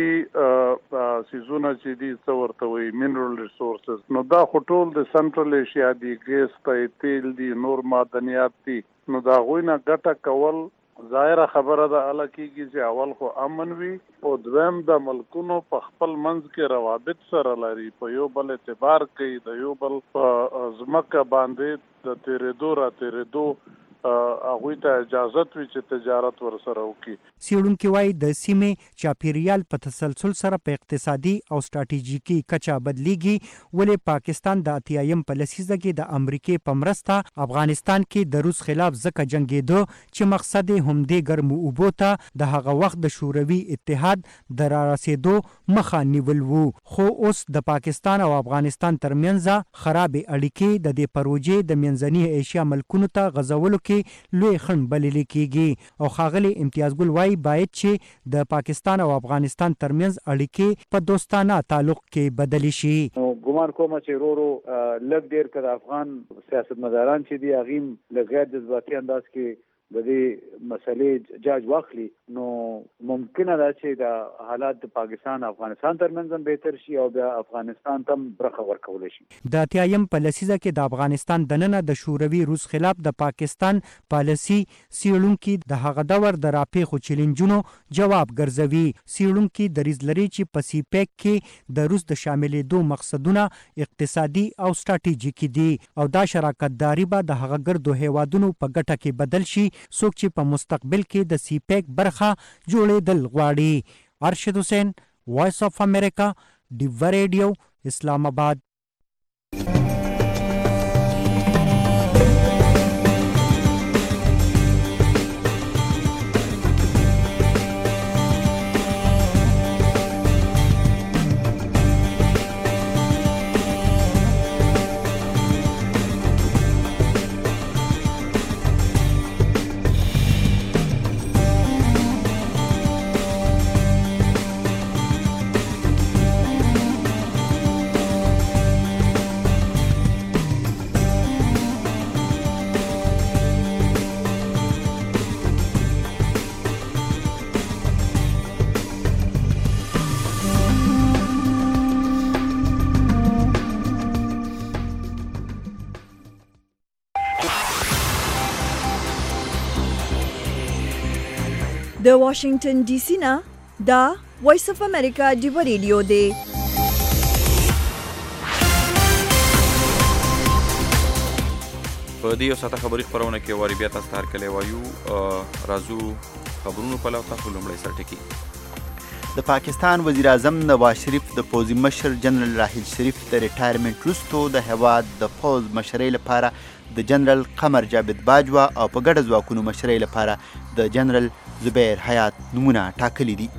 څیزونه چې دي څه ورته وایي منرل ریسورسز، نو دا خو ټول د سنټرل ایشیا دي، ګیس ته تیل دي، نور معدنیات دي، نو د هغوی نه ګټه کول ظاهره خبره ده اله کېږي چې اول خو امن وي او دویم د ملکونو په خپل منځ کې روابط سره لري، په یو بل اعتبار کوي، د یو بل په ځمکه باندې د تېرېدو را تېرېدو هغوی ته اجازت وي چې تجارت ورسره وکړي. څېړونکي وایي د سیمې چاپیریال په تسلسل سره په اقتصادي او ستراتیژیکي کچه بدلیږي، ولې پاکستان د اتیایم په لسیزه کې د امریکې په مرسته افغانستان کې د روس خلاف ځکه جنګېده چې مقصد یې همدې ګرمو اوبو ته د هغه وخت د شوروي اتحاد د رارسېدو مخه نیول وو. خو اوس د پاکستان او افغانستان ترمنځ خرابې اړیکې د دې پروژې د منځني ایشیا ملکونو ته غځولو کې لوی خنډ بللی کېږي او ښاغلی امتیاز ګل وایي باید چې د پاکستان او افغانستان ترمنځ اړیکې په دوستانه تعلق کې بدلې شي. نو ګمان کوم چې ورو ورو لږ ډېر که د افغان سیاستمداران چې دي هغې هم له غیر جذباتي انداز کې د دې مسلې جاج واخلي، نو ممکنه ده چې د حالات د پاکستان افغانستان ترمنځ هم بهتر شي او بیا افغانستان ته هم برخه ورکولی شي. د اتیایم په لسیزه کې د افغانستان دننه د شوروي روس خلاف د پاکستان پالیسي څېړونکي د هغه دور د راپېښو چیلنجونو جواب ګرځوي. څېړونکي دریځ لري چې په سی پیک کې د روس د شاملېدو مقصدونه اقتصادي او ستراتیژیکي دي او دا شراکتداري به د هغه ګردو هیوادونو په ګټه کې بدل شي څوک چې په مستقبل کې د سی پیک برخه جوړېدل غواړي. ارشد حسین، وایس آف امریکا، ډیوه ریډیو، اسلام آباد. د واشنگټن ډي سي نه دا وایس اف امریکا ډیوه ریډیو دی. په دې یو ساعته خبري خپرونه کې واري بیا تاسو ته هرکلی وایو راځو خبرونو په لو تاسو لومړی سرټکي. د پاکستان وزیر اعظم نواز شریف د پوځي مشر جنرال راحیل شریف د ریټایرمنټ وروستو د هیواد د پوځ مشرۍ لپاره د جنرال قمر جاوید باجوا او په ګډه ځواکونو مشرۍ لپاره د جنرال زبیر حیات نومونه ټاکلي دي.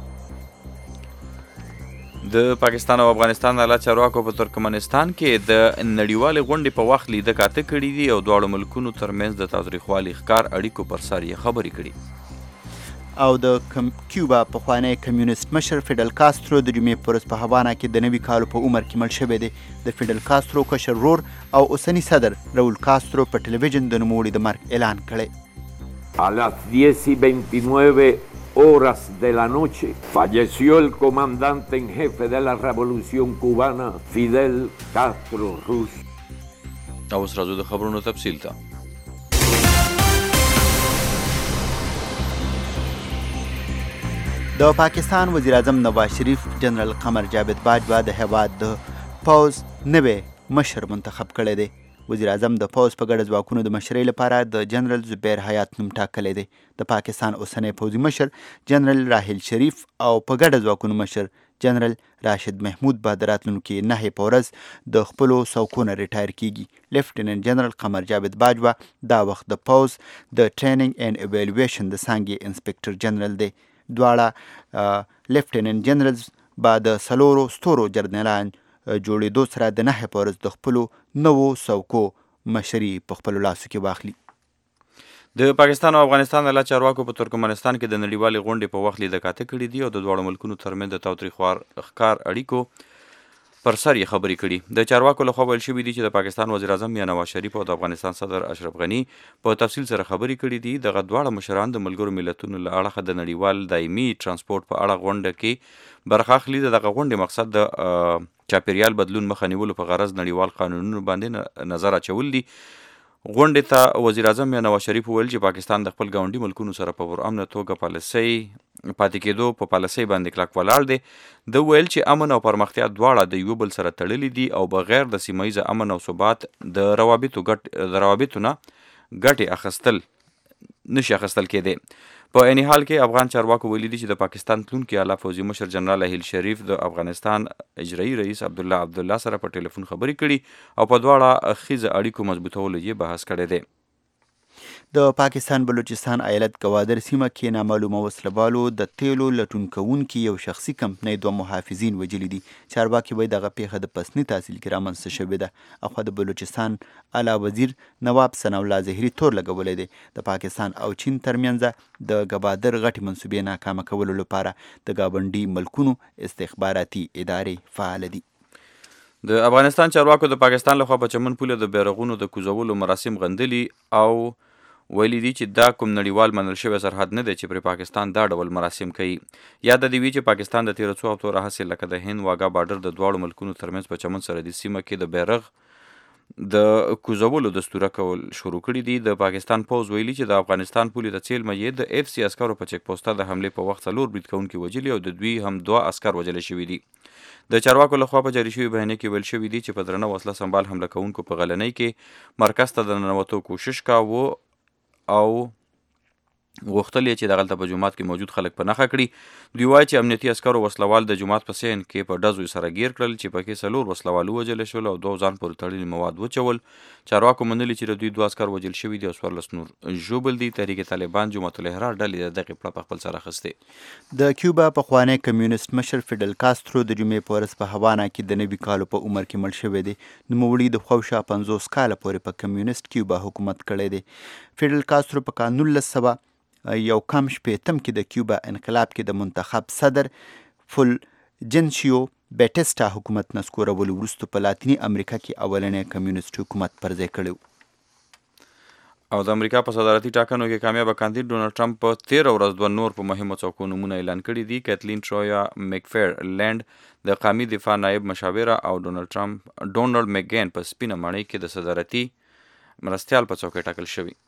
د پاکستان او افغانستان اعلی چارواکو په ترکمنستان کې د نړیوالې غونډې په وخت لیده کاته کړي دي او دواړو ملکونو ترمنځ د تاوتریخوالي ښکار اړیکو پر سر یې خبرې کړي. او د کیوبا پخوانی کمیونست مشر فیډل کاسترو د جمعې په ورځ په هاوانا کې د نوي کالو په عمر کې مړ شوی دی. د فیډل کاسترو کشر ورور او اوسني صدر راول کاسترو په ټلویزیون د نوموړي د مرګ اعلان کړی. A las diez y veintinueve horas de la noche falleció el comandante en jefe de la revolución cubana, Fidel Castro Ruz. اوس راځو د خبرونو تفصیل ته. د پاکستان وزیر اعظم نواز شریف جنرال قمر جاوید باجوا د هیواد د پوځ نوی مشر منتخب کړی دی. وزیر اعظم د پوځ په ګډه ځواکونو د مشرۍ لپاره د جنرال زبیر حیات نوم ټاکلی دی. د پاکستان اوسنی پوځي مشر جنرال راحیل شریف او په ګډه ځواکونو مشر جنرال راشد محمود به د راتلونکي نهې په ورځ د خپلو څوکو نه ریټایر کیږي. لیفټیننټ جنرال قمر جاوید باجوا دا وخت د پوځ د ټریننګ اینډ ایویلویشن د څانګې انسپکټر جنرال دی. دواړه لیفټیننټ جنرالز به د څلورو ستورو جنرالان جوړېدو سره د نهې په ورځ د خپلو نوو څوکو مشري په خپلو لاسو کې واخلي. د پاکستان او افغانستان اعلی چارواکو په ترکمنستان کې د نړیوالې غونډې په وخت لیده کاته کړي دي او د دواړو ملکونو ترمنځ د تاوتریخوار ښکار اړیکو پر سر یې خبرې کړي. د چارواکو لخوا ویل شوي دي چې د پاکستان وزیر اعظم یا نواز شریف او د افغانستان صدر اشرف غني په تفصیل سره خبرې کړي دي. دغه دواړه مشران د ملګرو ملتونو له اړخه د نړیوال دایمي ترانسپورټ په اړه غونډه کې برخه اخلي. دغه غونډې مقصد د چاپیریال بدلون مخه نیولو په غرض نړیوال قانونونو باندې نظر اچول دي. غونډې ته وزیر اعظم یا نواز شریف وویل چې پاکستان د خپل ګاونډي ملکونو سره په پرامنه توګه پالیسۍ پاتې کېدو په پالیسۍ باندې کلک ولاړ دی. ده ویل چې امن او پرمختیا دواړه د یو بل سره تړلي دي او بغیر د سیمه ییز امن او ثبات د روابطو ګټ د روابطو نه ګټې اخیستل نشي اخیستل کېدی. په عین حال کې افغان چارواکو ویلي دي چې د پاکستان تلونکي اعلی پوځي مشر جنرال راحیل شریف د افغانستان اجرایي رئیس عبدالله عبدالله سره په ټلیفون خبرې کړي او په دواړه اخیزه اړیکو مضبوطولو یې بحث کړی دی. د پاکستان بلوچستان ایالت ګوادر سیمه کې نامعلومه وسلهوالو د تیلو لټون کوونکي یو شخصي کمپنۍ دوه محافظین وژلي دي. چارواکي وایي دغه پیښه د پسني تحصیل کې رامنځته شوې ده. اخوا د بلوچستان اعلی وزیر نواب ثناالله ظهري تور لګولی دی. د پاکستان او چین ترمنځ د ګوادر غټې منصوبې ناکامه کولو لپاره د ګاونډي ملکونو استخباراتي ادارې فعال دي. د افغانستان چارواکو د پاکستان لخوا په چمن پوله د بیرغونو د کوزولو مراسم غندلي او ویلي دي چې دا کوم نړیوال منل شوی سرحد نه دی چې پر پاکستان دا ډول مراسم کوي. یاد د دې وی چې پاکستان د تیرو څو هفتو راهیسې لکه د هند واګا بارډر د دواړو ملکونو ترمنځ په چمن سرحدي سیمه کې د بیرغ د کوزولو دستوره کول شروع کړي دي. د پاکستان پوځ ویلي چې د افغانستان پولې ته څیلمه یې د اف سی عسکرو په چک پوسټه د حملې په وخت څلور برید کوونکي وژلي او د دوی هم دوه عسکر وژل شوي دي. د چارواکو لخوا په جاري شوي بیانیه کې ویل شوي دي چې په درنه وسله سنبال حمله کوونکو په غلنۍ کې مرکز ته د ننوتو کوشش کاوه او غوښتل یې چې دغلته په جومات کې موجود خلک په نښه کړي. دوی وایي چې امنیتي عسکرو وسلوال د جومات په سین کې په ډزو سره ګیر کړل چې پکې څلور وسلوال ووژل شول او دوه ځان پورې تړلي مواد وچول. چارواکو منلي چې د دوی دوه عسکر وژل شوي دي او څوارلس نور ژوبل دي. تحریک طالبان جمعة الاحرار ډلې د دغې پړه په خپل سر اخیستې. د کیوبا پخوانی کمیونست مشر فیډل کاسترو د جمعې په ورځ په هاوانا کې د نوي کالو په عمر کې مړ شوی دی. نوموړي د خواوشا پنځوس کاله پورې په کمیونست کیوبا حکومت کړی دی. فیډل کاسترو په کال نولس سوه یو کم شپېتم کې د کیوبا انقلاب کې د منتخب صدر فولجنشیو بیټسټا حکومت نسکورولو وروسته په لاتینی امریکا کې اولنی کمیونست حکومت پر ځای کړی. او د امریکا په صدارتي ټاکنو کې کامیابه کاندید ډونالډ ټرمپ په تیره ورځ دوه نور په مهمو څوکو نومونه اعلان کړي دي. کیتلین ټرویا میکفیر لینډ د قومي دفاع نایب مشاوره او ډونالډ ټرمپ ډونالډ میکګین په سپینه ماڼۍ کې د صدارتي مرستیال په څوکۍ ټاکل شوي.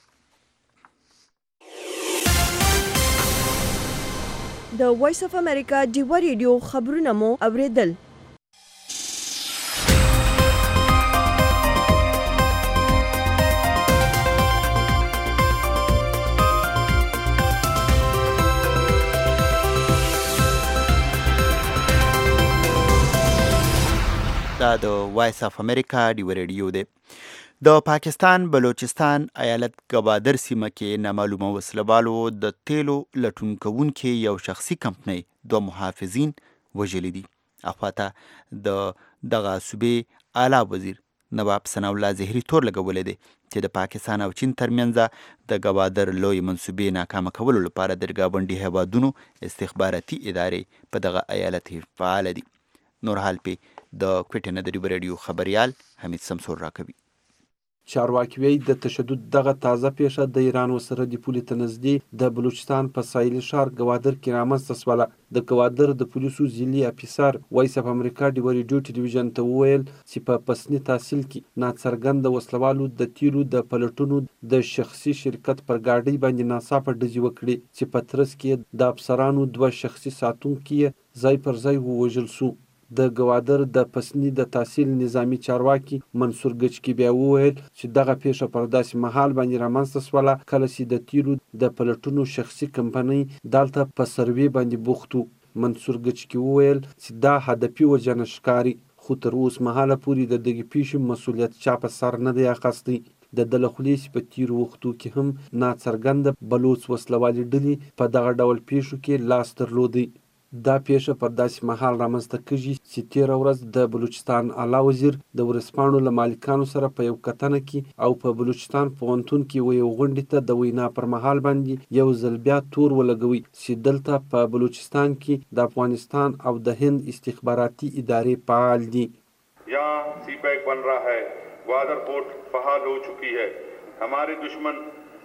د وایس اف امریکا ډیوا ریډیو خبرونه مو اوریدل. دا د وایس اف امریکا ډیو ریډیو دی. د پاکستان بلوچستان ایالت ګوادر سیمه کې نامعلومه وسلوالو د تیلو لټون کوونکي یو شخصي کمپنۍ دوه محافظین وژلي دي. اخواته د دغه صوبې اعلی وزیر نواب ثناء الله زهري تور لګولی دی چې د پاکستان او چین ترمنځ د ګوادر لوی منصوبې ناکامه کولو لپاره د ګاونډي هیوادونو استخباراتي ادارې په دغه ایالت فعال دي. نور حال پې د کوټې نه د ډیو ریډیو خبریال حمید سمسور راکوي. چارواکي وایي د تشدد دغه تازه پیښه د ایران سرحدي پولې ته نږدې د بلوچستان په ساحلي ښار ګوادر کې رامنځته شوله. د ګوادر د پولیسو ضلعي افیسر وایس اف امریکا ډیو ریډیو ټلویزیون ته وویل چې په پسني تحصیل کې ناڅرګنده وسلوالو د تیلو د پلټونو د شخصي شرکت پر ګاډۍ باندې ناڅاپه ډزې وکړې چې په ترڅ کې د افسرانو دوه شخصي ساتونکي ځای پر ځای ووژل شو. د ګوادر د پسني د تحصیل نظامی چارواکي منصور ګچکي بیا وویل چې دغه پیښه پر داسې مهال باندې رامنځته شوله کله چې د تیلو د پلټونو شخصي کمپنۍ دلته په سروې باندې بوخت و. منصور ګچکي وویل چې دا هدفي وجنه ښکاري، خو تر اوس مهاله پورې د دغې پیښې مسؤلیت چا په سر نه دی اخیستی. د ده له خولې چې په تیرو وختو کې هم ناڅرګنده بلوڅ وسلوالې ډلې په دغه ډول پیښو کې لاس درلودی. دا پیښه پر داسې مهال رامنځته کېږي چې تېره ورځ د بلوچستان اعلی وزیر د ورځپاڼو له مالکانو سره په یو کتنه کې او په بلوچستان پوهنتون کې یو غونډې ته د وینا پر مهال باندې یو ځل بیا تور ولګوي چې دلته په بلوچستان کې د افغانستان او د هند استخباراتي ادارې فعال دي. यहाँ सी पैक बन रहा है, ग्वादर पोर्ट बहाल हो चुकी है, हमारे दुश्मन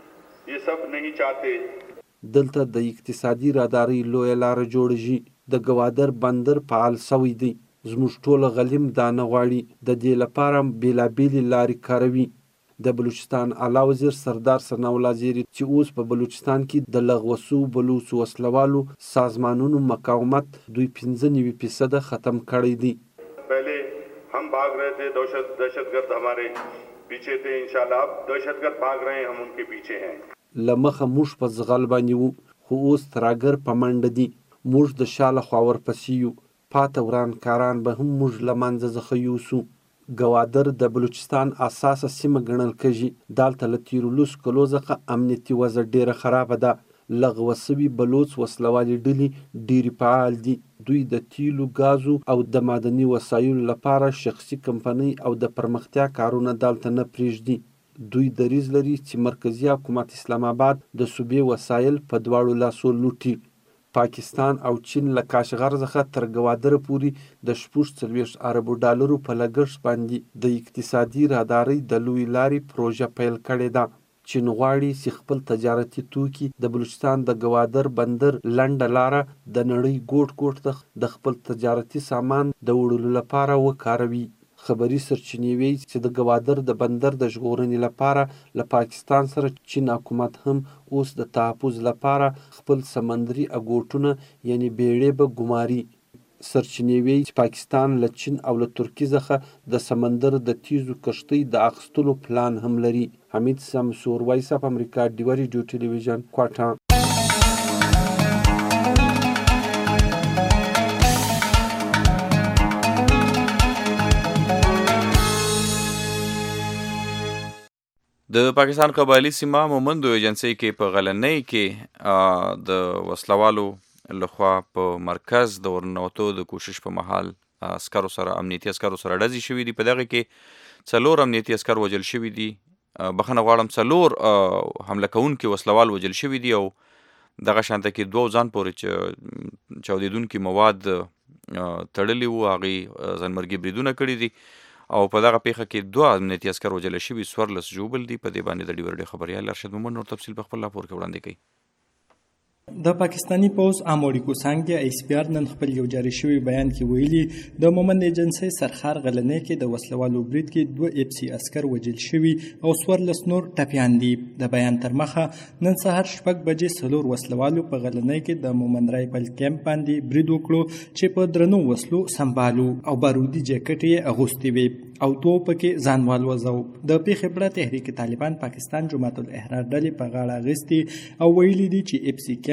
ये सब नहीं चाहते. دلته د اقتصادي رادارۍ لویه لاره جوړیږي. د ګوادر بندر فعال شوی دی. زموږ ټوله غلیم دا نه غواړي. د دې لپاره بېلابېلې لارې کاروي. د بلوچستان اعلی وزیر سردار ثناء الله زهري چې اوس په بلوچستان کې د لغوه شوو بلوڅو وسلوالو سازمانونو مقاومت دوی پنځه نوي فیصده ختم کړی دی. پہلے हम भाग रहे थे, दहशत दहशतगर्द हमारे पीछे थे, इंशाल्लाह अब दहशतगर्द भाग रहे हैं, हम उनके पीछे हैं. لمخه موږ په ځغل باندې وو خو اوس تراګر په منډه دي. موږ د شا له خوا ورپسې یو. پاته ورانکاران به هم موږ له منځه څخه یوسو. ګوادر د بلوچستان اساسه سیمه ګڼل کېږي. دلته له تېرو لسو کلو څخه امنیتي وضع ډېره خرابه ده. لغوه سوي بلوڅ وسلوالې ډلې ډېرې فعال دي. دوی د تیلو، ګازو او د معدني وسایلو لپاره شخصي کمپنۍ او د پرمختیا کارونه دلته نه پرېږدي. دوی دریځ لري چې مرکزي حکومت اسلام آباد د صوبې وسایل په دواړو لاسو لوټي. پاکستان او چین له کاشغر څخه تر ګوادر پورې د شپږ څلوېښت اربو ډالرو په لګښت باندې د اقتصادي رادارۍ د لویې لارې پروژه پیل کړې ده. چین غواړي چې خپل تجارتي توکي د بلوچستان د ګوادر بندر لنډه لاره د نړۍ ګوټ ګوټ ته د خپل تجارتي سامان د وړلو لپاره وکاروي. خبري سرچینې وایي چې د ګوادر د بندر د ژغورنې لپاره له پاکستان سره چین حکومت هم اوس د تحفظ لپاره خپل سمندري اګوټونه یعنی بیړۍ به ګماري. سرچینې وایي چې پاکستان له چین او له ترکیې څخه د سمندر د تیزو کښتۍ د اخیستلو پلان هم لري. حمید سمسور، وایس اف امریکا، ډیو ریډیو ټلویزیون، کوټه. د پاکستان قبایلی سیمه مومندو ایجنسۍ کې په غلنۍ کې د وسلوالو لخوا په مرکز د ورننوتو د کوشش په مهال عسکرو سره امنیتي عسکرو سره ډزې شوي دي. په دغه کې څلور امنیتي عسکر وژل شوي دي. بخښنه غواړم څلور حمله کوونکي وسلوال وژل شوي دي او دغه شانته کې دوه ځان پورې چاودېدونکي مواد تړلي وو، هغې ځانمرګي بریدونه کړي دي او په دغه پیښه کې دوه امنیتي عسکر وژل شوي، څوارلس ژوبل دي. په دې باندې د ډیو ریډیو خبریال ارشد مومن نور تفصیل په خپل راپور کې وړاندې کوي. د پاکستانی پوز اموریکو څانګې ایس پی آر نن خپل یو جاري شوی بیان کې ویلي د مومند ایجنسۍ سرخار غلنۍ کې د وسلوالو برید کې دوه اف سی عسکر وژل شوي او څوارلس نور ټپیان دي. د بیان تر مخه نن سهار شپږ بجې څلور وسلوالو په غلنۍ کې د مومند رایفل کیمپ باندې برید وکړو چې په درنو وسلو سمبالو او بارودي جاکټ یې اغوستې وې او دوه پکې ځان والوځو. د پیښې پړه تحریک طالبان پاکستان جماعت الاحرار ډلې په غاړه اخیستې او ویلي دي چې اف سی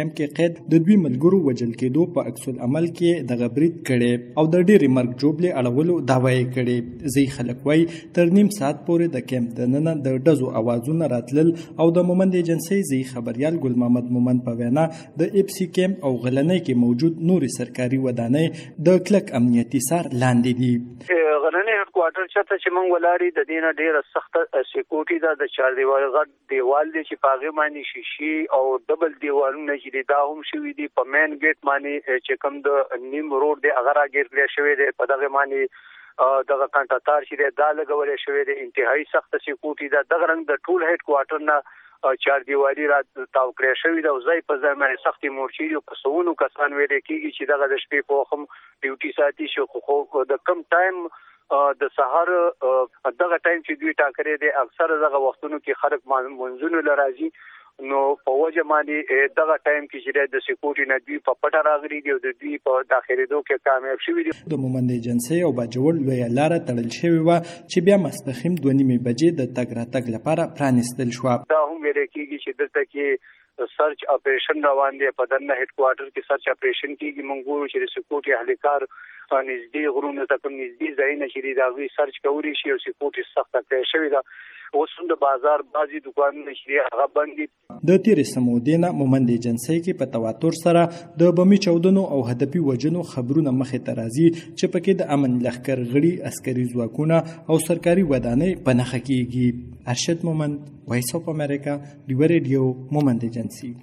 کیمپ کې قید د دوی ملګرو وژل کېدو په عکس العمل کې دغه برید کړی او د ډېرې مرګ جوړې اړولو دعوا یې کړې. ځینې خلک وایي تر نیم ساعت پورې د کیمپ دننه د ډزو اوازونه راتلل او د مومند ایجنسۍ ځینې خبریال ګل محمد مومند په وینا د اف سی کیمپ او غلنۍ کې موجود نورې سرکاري ودانۍ د کلک امنیتي څار لاندې دي. غرنۍ هډ کوارټر چاته چې موږ ولاړې د دې نه ډېره سخته سکیورټي ده. د چار دیوال غټ دیوال دی چې په هغې باندې شیشې او ډبل دیوالونه چې دي دا هم شوي دي. په مین ګیټ باندې چې کوم د نیم روډ دی هغه راګیر کړی شوی دی. په دغه باندې دغه کانټا تار چې دی دا لګولی شوی دی. انتهایي سخته سکیورټي ده. دغه رنګ د ټول هډ کوارټر نه چار دیوالي را تاو کړی شوي ده او ځای په ځای باندې سختې مورچې دي. په سوونو کسان ویلی کېږي چې دغه د شپې په وخت هم ډیوټي ساتي شي. خو د کم ټایم د سهار دغه ټایم چې دوی ټاکلی دی اکثره دغه وختونو کې خلک منځونو له راځي نو په وجه باندې دغه ټایم کې چې د سکیورټي نه دوی په پټه راغلي دي او د دوی په داخلېدو کې کامیاب شوي دي. د مومند ایجنسۍ او باجوړ لویه لاره تړل شوې وه چې بیا ماسپښین دوه نیمې بجې د تګ راتګ لپاره پرانیستل شوه. دا هم ویلی کېږي چې دلته کې سرچ اپریشن روان دی. په دننه هډ کوارټر کې سرچ اپریشن کېږي. موږ ګورو چې د سکیورټي اهلکار نږدې غرونو ته کوم نږدې ځایونه چې دي د هغوی سرچ کولی شي او سکیورټي سخته کړې شوې ده. اوس هم د بازار بعضې دوکانونه چې دي هغه بند دي. د تېرې څه مودې نه مومند ایجنسۍ کې په تواتر سره د بمي چاودنو او هدفي وژنو خبرونه مخې ته راځي چې پکې د امن لښکر غړي، عسکري ځواکونه او سرکاري ودانۍ په نښه کېږي. ارشد مومند، وایس اف امریکا، ډیوه ریډیو، مومند ایجنسۍ.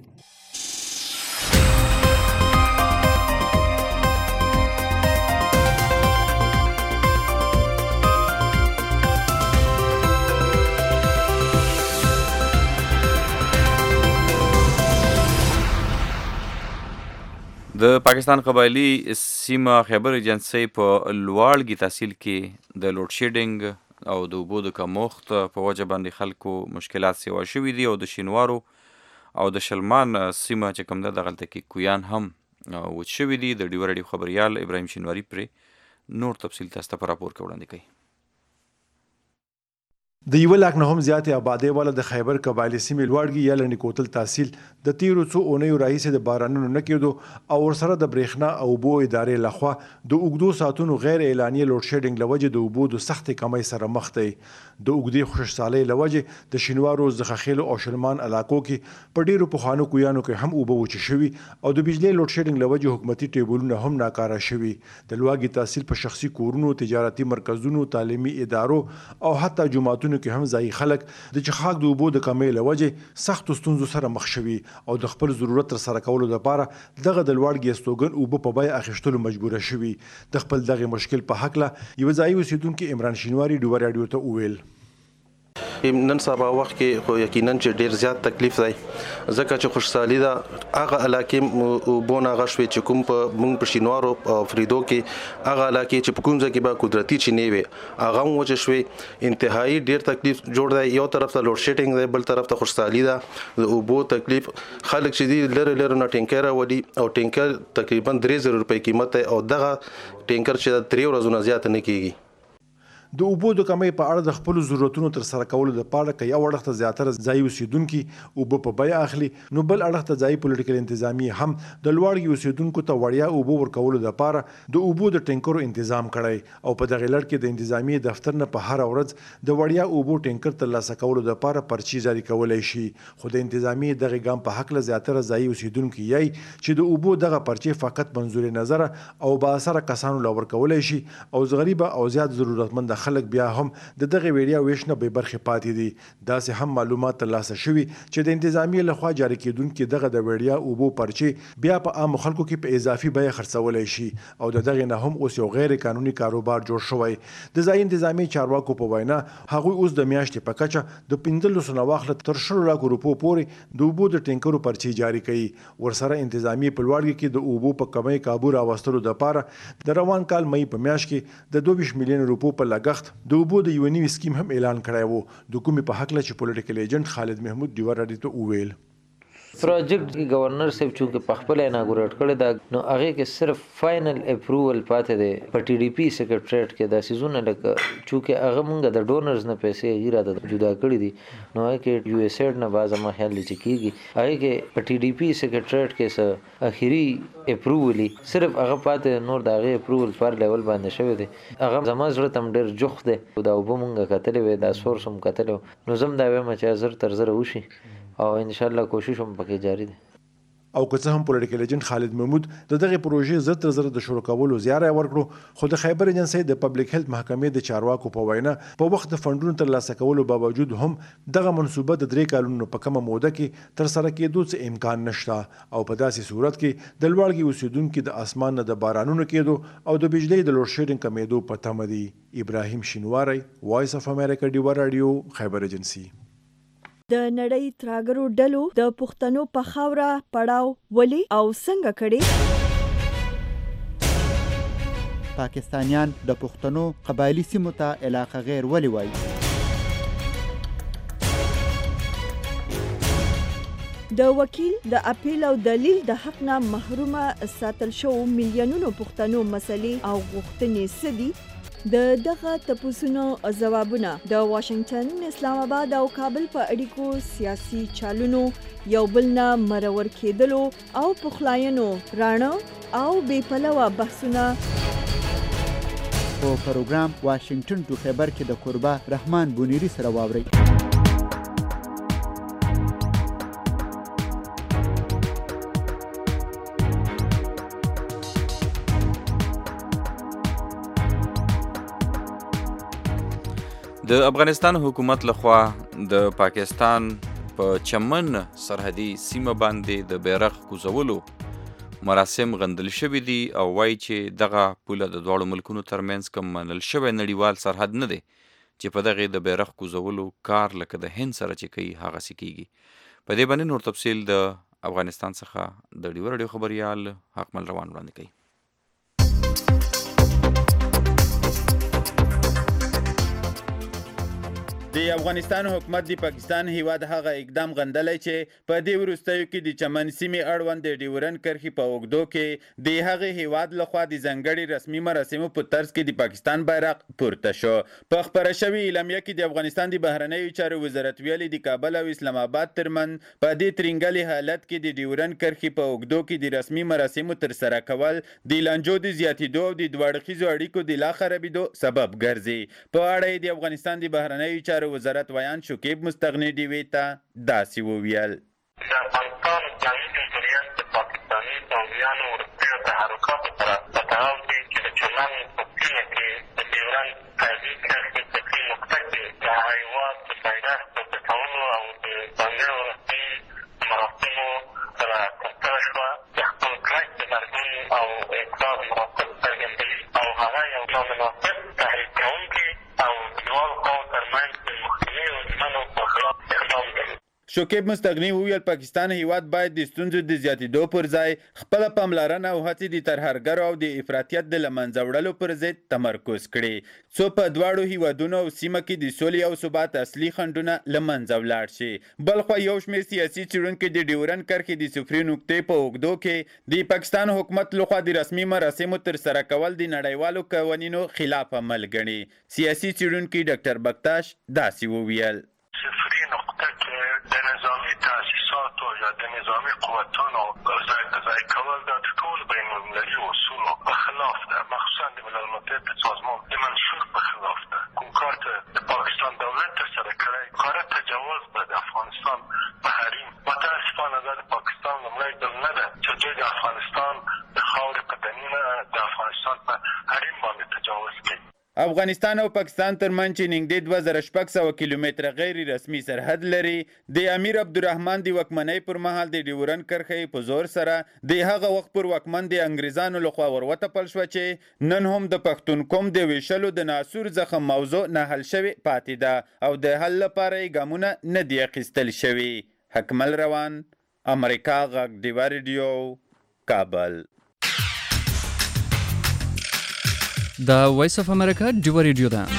د پاکستان قبایلی سیمه خیبر ایجنسۍ په لوړګي تحصیل کې د لوډ شیډینګ او د اوبو د کمښت په وجه باندې خلکو مشکلات سیوا شوي دي او د شینوارو او د شلمان سیمه چې کوم ده دغلته کې کویان هم وچ شوي دي. د ډیوه ریډیو خبریال ابراهیم شینواري پرې نور تفصیل تاسو ته په راپور کې وړاندې کوي. د یو لاک نه هم زیاتې آبادۍ والا د خیبر قبایلي سیمې لوړګي یا لنډي کوتل تحصیل د تیرو څو اونیو راهیسې د بارانونو نه کېدو او ورسره د برېښنا او اوبو ادارې لخوا د اوږدو ساعتونو غیر اعلاني لوډ شیډینګ له وجې د اوبو د سختې کمۍ سره مخ دی. د اوږدې خوشحالۍ له وجې د شینوارو، زخخیلو او شلمان علاقو کې په ډېرو پخوانو کویانو کې هم اوبه وچې شوي او د بجلۍ لوډ شیډینګ له وجې حکومتي ټیبلونه هم ناکاره شوي. د لوړګي تحصیل په شخصي کورونو، تجارتي مرکزونو، تعلیمي ادارو او حتی جوماتونو کې هم ځایي خلک د چښاک د اوبو د کمۍ له وجې سختو ستونزو سره مخ شوي او د خپل ضرورت ترسره کولو لپاره دغه د لوړګي استوګن اوبه په بیه اخیستلو مجبوره شوي. د خپل دغه مشکل په هکله یوه ځایي اوسیدونکي عمران شینواري ډیوه راډیو ته وویل. نن سبا وخت کې خو یقینا چې ډیر زیات تکلیف دی ځکه چې خوشحالي ده هغه علاقې اوبونه هغه شوې چې کوم په موږ په شینوارو او فریدو کې هغه علاقې چې په کوم ځای کې به قدرتي چینې وي هغه هم وچې شوې. انتهایی ډیر تکلیف جوړ دی. یو طرف ته لوډ شیډینګ دی، بل طرف ته خوشحالي ده. د اوبو تکلیف خلک چې دي لرې لرې نه ټینکر راوړي او ټینکر تقریبا درې زره روپۍ قیمت دی او دغه ټینکر چې درې ورځو نه زیات نه کېږي. د اوبو د کمۍ په اړه د خپلو ضرورتونو ترسره کولو لپاره که یو اړخ ته زیاتره ځایي اوسیدونکي اوبه په بیه اخلي نو بل اړخ ته ځایي پولیټیکل انتظامیې هم د لوړګي اوسیدونکو ته وړیا اوبو ورکولو لپاره د اوبو د ټینکرو انتظام کړی او په دغه لړ کې د انتظامیې دفتر نه په هره ورځ د وړیا اوبو ټینکر ترلاسه کولو لپاره پرچې جاري کولی شي. خو د انتظامیې دغه ګام په هکله زیاتره ځایي اوسیدونکي یایي چې د اوبو دغه پرچې فقط منظور نظره او بااثره کسانو له ورکولی شي او غریبه او زیات ضرورتمند خلک بیا هم د دغه ویډیا ویش نه بې برخې پاتې دي. داسې هم معلومات ترلاسه شوي چې د انتظامیې لخوا جاري کېدونکي دغه د ویډیا اوبو پرچې بیا په عامو خلکو کې په اضافي بیه خرڅولی شي او د دغې نه هم اوس یو غیر قانوني کاروبار جوړ شوی. د ځایي انتظامیې چارواکو په وینا هغوی اوس د میاشتې په کچه د پنځلسو نه واخله تر شلو لاکو روپو پورې د اوبو د ټینکرو پرچې جاري کوي. ورسره انتظامیې په لوړګي کې د اوبو په کمۍ کابو راوستلو دپاره د روان کال مئی په میاشت کې د دوه ویشت میلیون روپو په لګښت د اوبو د یو نوي سکیم هم اعلان کړی و. د کومې په هکله چې پولیټیکل ایجنټ خالد محمود ډیوه راډیو ته وویل. پروجیکټ کې گورنر صاحب چې په خپل اناګوریټ کړی دا نو هغه کې صرف فائنل اپروول پاتې دی په ټي ډي پی سیکریټریټ کې دا سيزونه لکه چې هغه مونږ د ډونرز نه پیسې غیره د جدا کړی دي نو هغه کې یو ایس ایډ نه بازه ما خیال چې کیږي هغه کې په ټي ډي پی سیکریټریټ کې څه اخیری اپروول صرف هغه پاتې نور دا غي اپروول پر لیول باندې شوی دی هغه زما زړه تم ډیر جوخ دی دا وبمږه کتلې وې دا سورس هم کتلې نو زم دا وایم چې زر تر زر وشي او ان شاء الله کوشش هم پکې جاری دی او که څه هم پولیټیکل ایجنټ خالد محمود د دغه پروژې زر تر زر د شروع کولو زیاره ورکړو خو د خیبر ایجنسی د پبلک هیلث محکمې د چارواکو په وینا په وخت د فندونو ترلاسه کولو باوجود هم دغه منصوبه د درې کالونو په کومه موده کې تر سره کېدو څه امکان نشته او په داسې صورت کې د لوړګي اوسیدونکو د اسمان نه د بارانونو کېدو او د بجلی د لوډ شیډینګ کمیدو په تمه دي. ابراهیم شینواری، وایس اف امریکا، ډیوا رادیو، خیبر ایجنسی. د نړۍ تراګرو ډلو د پښتنو په خاوره پړاو ولي او څنګه کړي؟ پاکستانیان د پښتنو قبایلی سیمو ته علاقه غیر ولي وایي؟ د وکیل د اپیل او دلیل د حق نه محرومه ساتل شو میلیونونو پښتنو مسلې او غوښتنې څه دي؟ د دغه تپوسونو ځوابونه د واشنگټن، اسلام آباد او کابل په اړیکو سیاسي چالونو یو بل نه مرور کېدلو او پخلاینو راڼه او بې پلوه بحثونه په پروګرام واشنگټن ټو خیبر کې د قربا رحمان بونیری سره واورئ. د افغانستان حکومت لخوا د پاکستان په چمن سرحدي سیمه باندې د بیرغ کوزولو مراسم غندل شوي دي او وایي چې دغه پوله د دواړو ملکونو ترمنځ کوم منل شوی نړیوال سرحد نه دی چې په دغه د بیرغ کوزولو کار لکه د هند سره چې کوي هغسې کیږي. په دې باندې نور تفصیل د افغانستان څخه د ډیوا رادیو خبریال حقمل روان وړاندې کوي. د افغانستان حکومت د پاکستان هیواد هغه اقدام غندلی چې په دې وروستیو کې د چمن سیمې اړوند د ډیورن کرښې په اوږدو کې د هغې هیواد لخوا د ځانګړي رسمي مراسمو په طرز کې د پاکستان بیرغ پورته شو. په خپره شوې اعلامیه کې د افغانستان د بهرنیو چارو وزارت ویلي د کابل او اسلام آباد ترمنځ په دې ترینګلي حالت کې د ډیورن کرښې په اوږدو کې د رسمي مراسمو ترسره کول د لانجو د زیاتېدو او د دوه اړخیزو اړیکو د لا خرابېدو سبب ګرځي. په اړه یې د افغانستان د بهرنیو چارو وزارت ویان شکیب مستغني ډیوي ته داسې وویل: د افغانستان اسلامي جمهوریت د پاکستاني پوځیانو وروستیو تحرکاتو سره په تړاو کې چې د چمن په سیمه کې د ډیورنډ فرضي کرښې په دې نقطه کې د هغه هېواد د بیرغ پورته کولو او د ځانګړو رسمي مراسمو سره ترسره شوه د خپل کلک غبرګون او اعتراض موقف څرګندوي او هغه یو نامناسب تحریک کوونکي او دواړو خواو ترمنځ د مخکنیو ژمنو په خلاف اقدام کوي. شکیب مستغني وویل پاکستان هیواد باید د ستونزو د زیاتېدو پر ځای خپله پاملرنه او هڅې د ترهګرو او د افراطیت د له منځه وړلو پر ضد تمرکز کړي څو په دواړو هیوادونو او سیمه کې د سولې او ثبات اصلي خنډونه له منځه ولاړ شي. بلخوا یو شمېر سیاسي څېړونکي د ډیورنډ کرښې د صفري نقطې په اوږدو کې د پاکستان حکومت لخوا د رسمي مراسمو ترسره کول د نړیوالو قوانینو خلاف عمل ګڼي. سیاسي څېړونکي ډاکټر بکتاش داسې وویل: صفري نقطه کې د نظامي تاسیساتو یا د نظامي قوتونو ځای په ځای کول دا د ټول بین المللي اصولو په خلاف ده، مخصوصا د ملل متحد سازمان د منشور په خلاف ده. کوم کار چې د پاکستان دولت ترسره کړی کار تجاوز ده د افغانستان په حریم. متاسفانه دا د پاکستان لومړی ځل نه ده چې دوی د افغانستان د خاورې په دننه د افغانستان په حریم باندې تجاوز کوي. افغانستان او پاکستان ترمنځ چې نږدې دوه زره شپږ سوه کیلومتره غیر رسمي سرحد لري، د امیر عبدالرحمن د واکمنۍ پر مهال د ډیورنډ کرښې په زور سره د هغه وخت پر واکمن د انګریزانو لخوا وروتپل شوه چې نن هم د پښتونخوا د ویشلو د ناسور زخم موضوع نه حل شوې پاتې ده او د حل لپاره یې ګامونه نه دي اخیستل شوي. حکمل روان، امریکا غږ، ډیوا رادیو، کابل. د وایس اف امریکا ډیوا رادیو ده.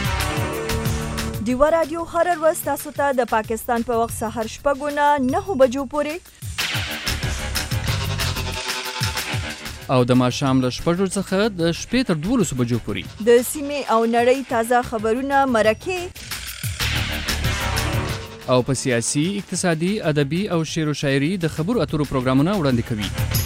ډیوا رادیو هر ورځ تاسو ته د پاکستان په وخت سهار شپږ نه نهه بجو پورې او د ماښام له شپږو څخه د شپې تر دولسو بجو پورې د سیمې او نړۍ تازه خبرونه، مرکې او په سیاسي، اقتصادي، ادبي او شعر و شاعري د خبرو اترو پروګرامونه وړاندې کوي.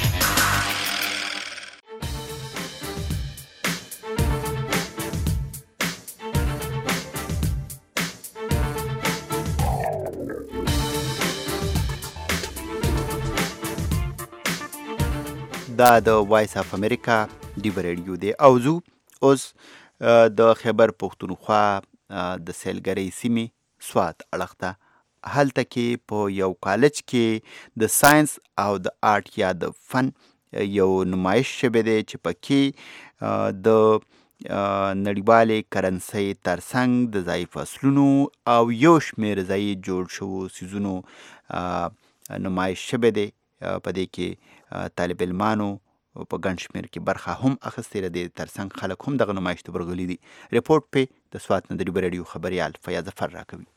دا د وایس اف امریکا ډیو ریډیو دی او زو اوس د خیبر پختونخوا د سیلګرۍ سیمې سوات اړخ ته هلته کې په یو کالج کې د ساينس او د آرټ یا د فن یو نمایش شوی دی چې پکې د نړیوالې کرنسۍ ترڅنګ د ځایي فصلونو او یو شمېر ځایي جوړ شوو څیزونو نمایش شوی دی. په دې کې طالب علمانو په ګڼ شمېر کې برخه هم اخیستې ده. د ترڅنګ خلک هم دغه نمایش ته ورغلي دي. ریپورټ پې د سوات نه د ډیو ریډیو خبریال فیاض ظفر راکوي.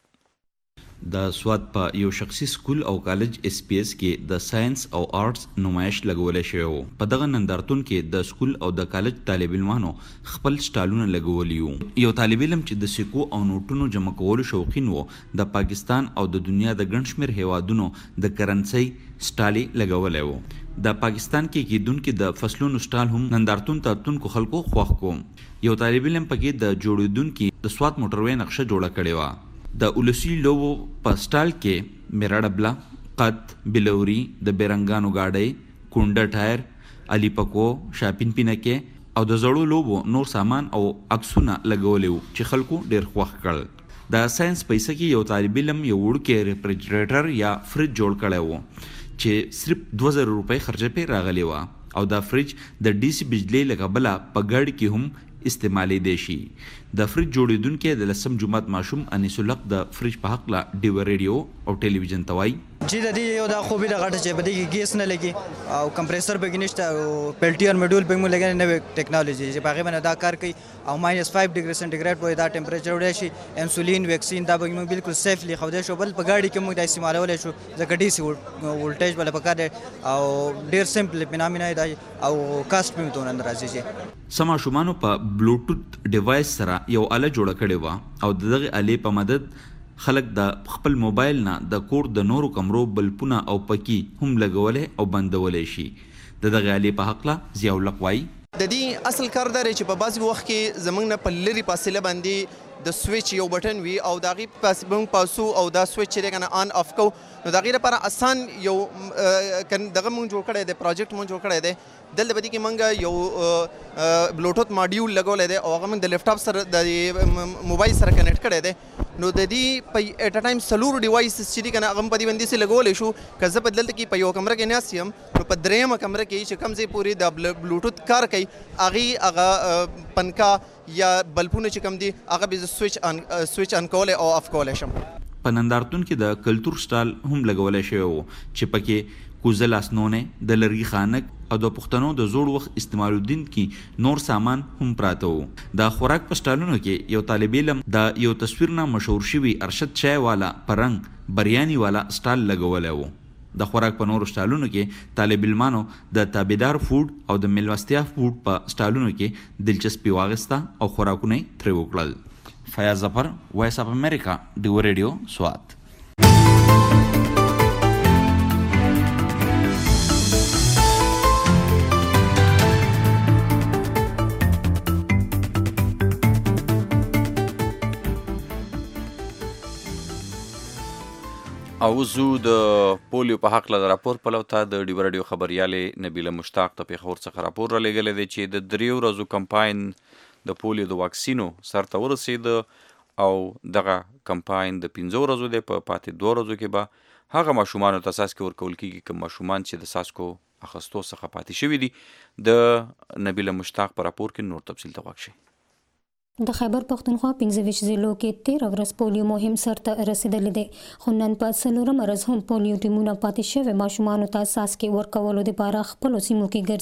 د سوات په یو شخصي سکول او کالج اس پی اس کې د ساينس او آرټس نمایش لګولې شوی و. په دغه نندارتون کې د سکول او د کالج طالب علمانو خپل سټالونه لګولي وو. یو طالب علم چې د سکو او نوټونو جمع کولو شوقین و د پاکستان او د دنیا د ګڼ شمېر هیوادونو د کرنسۍ سټالې لګولې وو. د پاکستان کې کېدونکي د فصلونو سټال هم نندارتون ته تونکو خلکو خوښ کوم. یو طالب علم پکې د جوړېدونکي د سوات موټروي نقشه جوړه کړې وه. د اولسي لوبو په سټال کې میراډه بلا، قد، بلوري، د بیرنګانو گاډۍ، کونډه ټایر، علي پکو، شاپین پینکې او د زړو لوبو نور سامان او عکسونه لګولي وو چې خلکو ډېر خوښ کړل. د ساينس پیسه کې یو طالب علم یو وړوکی ریفریجریټر یا فریج جوړ کړی و چې صرف دوه زره روپۍ خرچه پې راغلی وه او دا فریج د ډي سي بجلۍ له کبله په ګاډي کې هم استعمالي دی شي. د فریج جوړیدونکي د لسم جماعت ماشوم انیس الحق د فریج په حق له ډیو ریډیو او ټلویزیون ته وایي چې د دې یو دا خوبي د غټه چې په دې کې ګیس نه لګي او کمپریسر به کې نشته او پلټیر موډول به موږ لګنه نوې ټیکنالوژي چې په هغه باندې دا کار کوي او ماینس پنځه ډیګري سنټیګریډ په دا ټمپریچر وړي شي. انسولین ویکسین دا به موږ بالکل سیفلی خو دې شو بل په گاډي کې موږ د استعمالول شو ځکه ډي سي ولټیج بل پکا دی او ډیر سمپل بنامینه دی او کاست په متون اندرازي شي. سما شومانو په بلوټوث ډیوایس سره یو اله جوړه کړې و او دغه اله په مدد خلک د خپل موبایل نه د کور د نورو کمرو بلپونه او پکی هم لګولې او بندولې شي. د دغه اله په حق لا ضیاء وایي د دې اصل کار دا چې په بعض وخت کې زمنګ نه په لری فاصله باندې د سویچ یو بټن وي او داغي پاسبون پاسو او دا سویچ چې کنه آن اف کو نو داغي لپاره آسان یو دغه مونږ جوړ کړی دی پروجیکټ مونږ جوړ کړی دی. دلته به دي کې مونږ یو بلوټوث ماډیول لګولې دی او هغه مونږ د لیپټاپ سره د موبایل سره کنیکټ کړی دی. نو د دې په اټ ا ټایم سلور ډیوایسز چې دي کنه هغه په دې باندې سره لګولې شو که زه په دلته کې په یو کمره کې ناست یم نو په دریمه کمره کې چې کم ځای پورې د بلوټوث کار کوي هغې هغه پنکا یا بلپونه چې کم دي هغه به سویچ ان سویچ ان کولی او اف کولی شم. په نندارتون کې د کلتور سټال هم لګولی شوی و چې پکې کوزه لاسنونه، د لرګي خانک او د پښتنو د زوړ وخت استعمالودونکي نور سامان هم پراته وو. د خوراک په سټالونو کې یو طالب علم د یو تصویر نه مشهور شوي ارشد چای والا پرنګ بریاني والا سټال لګولی و. د خوراک په نورو سټالونو کې طالب علمانو د تابعدار فوډ او د میلمستیا فوډ په سټالونو کې دلچسپي واغسته او خوراکونه ترې وکړل. فیاض ظفر، وایس اف امریکا، ډیو ریډیو، سوات. او زو د پولیو په حق له راپور پلو ته د ډیو ریډیو خبریالې نبیله مشتاق ته پېښور څخه راپور را لېږلی دی چې د دریو ورځو کمپاین د پولیو د واکسینو سرته ورسېده او دغه کمپاین د پنځو ورځو دی. په پاتې دوه ورځو کې به هغه ماشومانو ته څاڅکي ورکول کېږي کوم ماشومان چې د څاڅکو اخیستو څخه پاتې شوي دي. د نبیله مشتاق په راپور کې نور تفصیل ته غوږ شئ. د خیبر پختونخوا پنځه ویشت ضلعو کې تیره ورځ پولیو مهم سرته رسېدلی دی خو نن په څلورمه ورځ هم پولیو ټیمونه پاتې شوي ماشومانو ته څاڅکي ورکولو دپاره خپلو سیمو کې ګرځي.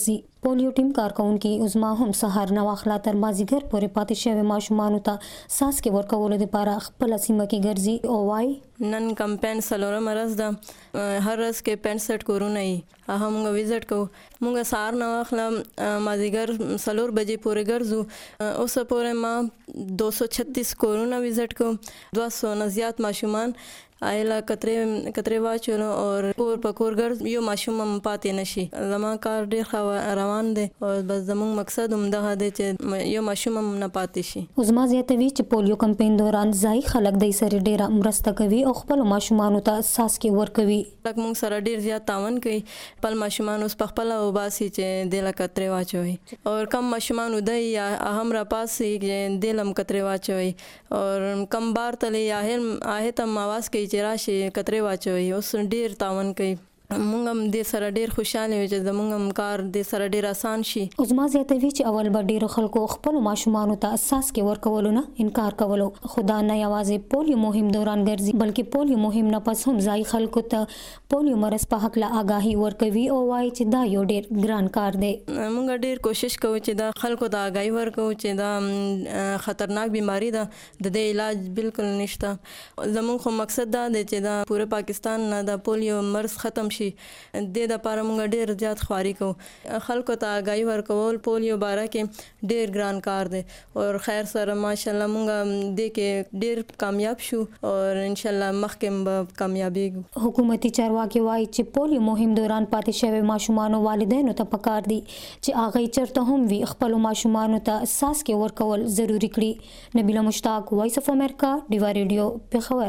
پولیو ټیم کارکونکي عظما هم سهار نه واخلا تر مازیګر پورې پاتې شوی ماشومانو ته څاڅکي ورکولو لپاره خپل سیمه کې ګرځي او وایي نن کمپاین څلورمه ورځ ده، هر ورځ کې پینسټ کورونه یي، هغه موږ وزټ کوو. موږ سهار نه واخله مازیګر څلور بجې پورې ګرځو. اوسه پورې ما دو سو چھتیس کورونه وزټ کوو، دوه سو نه زیات ماشومان آیلا کترې کترې واچولو او کور په کور ګرځ یو ماشوم هم پاتې نشي. زما کار ډېر ښه روان دی او بس زموږ مقصد همدغه دی چې یو ماشوم هم نه پاتې شي. عظما زیاتوي چې پولیو کمپاین دوران ځای خلک دی سره ډېره مرسته کوي او خپل ماشومانو ته څاڅکي ورکوي. لکه موږ سره ډېر زیات تعاون کوي، خپل ماشومان اوس په خپله وباسي چې دې له کترې واچوي، او کم ماشومان دی یا هم را پاسي چې دې له هم کترې واچوي، او کم بار تللی یا هې ته هم آواز کوي چې راشي کترې واچوي. اوس ډېر تعاون کوي. موږ هم دې سره ډېر خوشاله یو چې زموږ هم کار دې سره ډېر آسان شي. عظما زیاتوي چې اول به ډېرو خلکو خپلو ماشومانو ته څاڅکي ورکولو نه انکار کولو، خو دا نه یوازې پولیو مهم دوران ګرځي بلکې پولیو مهم نه پس هم ځای خلکو ته پولیو مرض په هکله آګاهي ورکوي او وایي چې دا یو ډېر ګران کار دی. موږ ډېر کوشش کوو چې دا خلکو ته آګاهي ورکوو چې دا خطرناک بیماری ده، د دې علاج بالکل نشته. زموږ خو مقصد دا دی چې دا پوره پاکستان نه د پولیو مرض ختم شي. د دې لپاره موږ ډېر زیات خواري کوو. خلکو ته آګاهي ورکول پولیو باره کې ډېر ګران کار دی او خیر سره ماشاءالله موږ دې کې ډېر کامیاب شو او انشاءالله مخکې به کامیابیږو. حکومتي چارواکي وایي چې پولیو مهم دوران پاتې شوی ماشومانو والدینو ته پکار دي چې هغه چرته هم وي خپل ماشومانو ته څاڅکي ورکول ضروری کړي. نبیله مشتاق، وایس اف امریکا، ډیوا ریډیو، پېښور.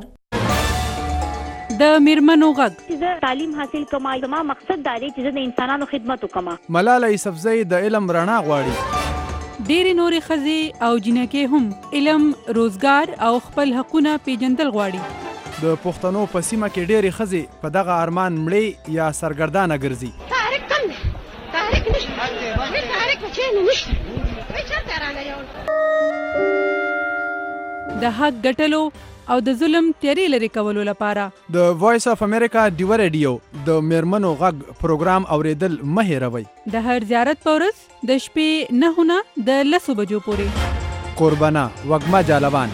د میرمنو غږ زه تعلیم حاصل کوم، زما مقصد دا دی چې زه د انسانانو خدمت وکم. ملاله یوسفزۍ د علم رڼا غواړي. ډېرې نورې ښځې او جنکې هم علم، روزګار او خپل حقونه پیژندل غواړي. د پښتنو په سیمه کې ډېرې ښځې په دغه ارمان مړې یا سرګردانه ګرځي. تحریک کم دی، تحریک نشته، تحریک په چینو نشته، چېرته رانغلي. د حق ګټلو او د ظلم تیارې لرې کولو لپاره د وایس اف امریکا ډیوا ریډیو د میرمنو غږ پروګرام اوریدل مه هېروئ. د هر زیارت په ورځ د شپې نهو نه د لسو بجو پورې. قربانه وږمه جالبان.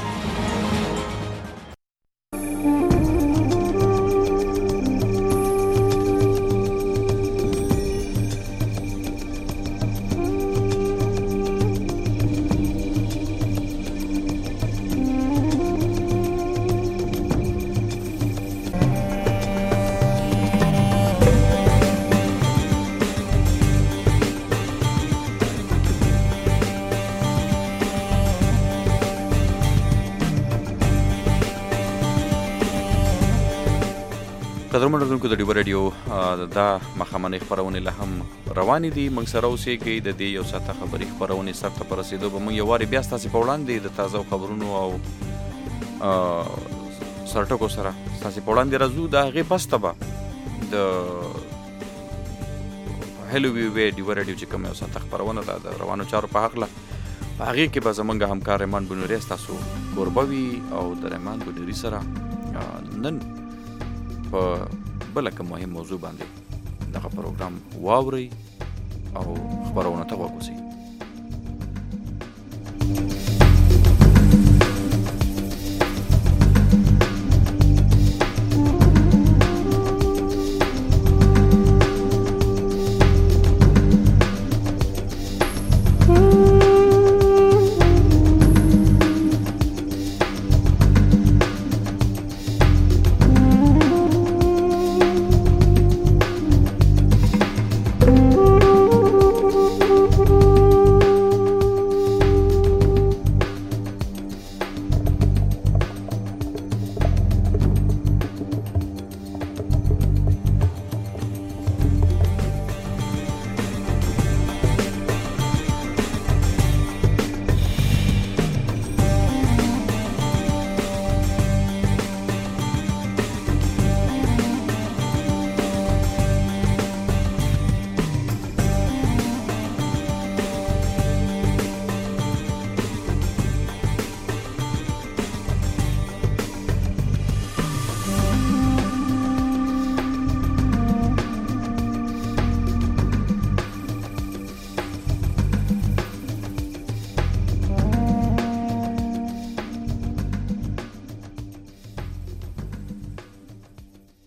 قدرمن اورېدونکو د ډیوا ریډیو دا ماښامنۍ خپرونې لا هم روانې دي. موږ سره اوسېږئ. د دې یو ساعته خبري خپرونې سر ته په رسېدو به موږ یو وارې بیا ستاسې په وړاندې د تازه خبرونو او سرټکو سره ستاسې په وړاندې راځو. د هغې پس ته به د هلو وی وی ډیوا ریډیو چې کوم یو ساعته خپرونه ده د روانو چارو په هکله، په هغې کې به زموږ همکار رحمان بنوري ستاسو کوربه وي او د رحمان بنوري سره نن په بله که مهم موضوع باندې دغه پروګرام واورئ او خپرونه ته غوږ اوسئ.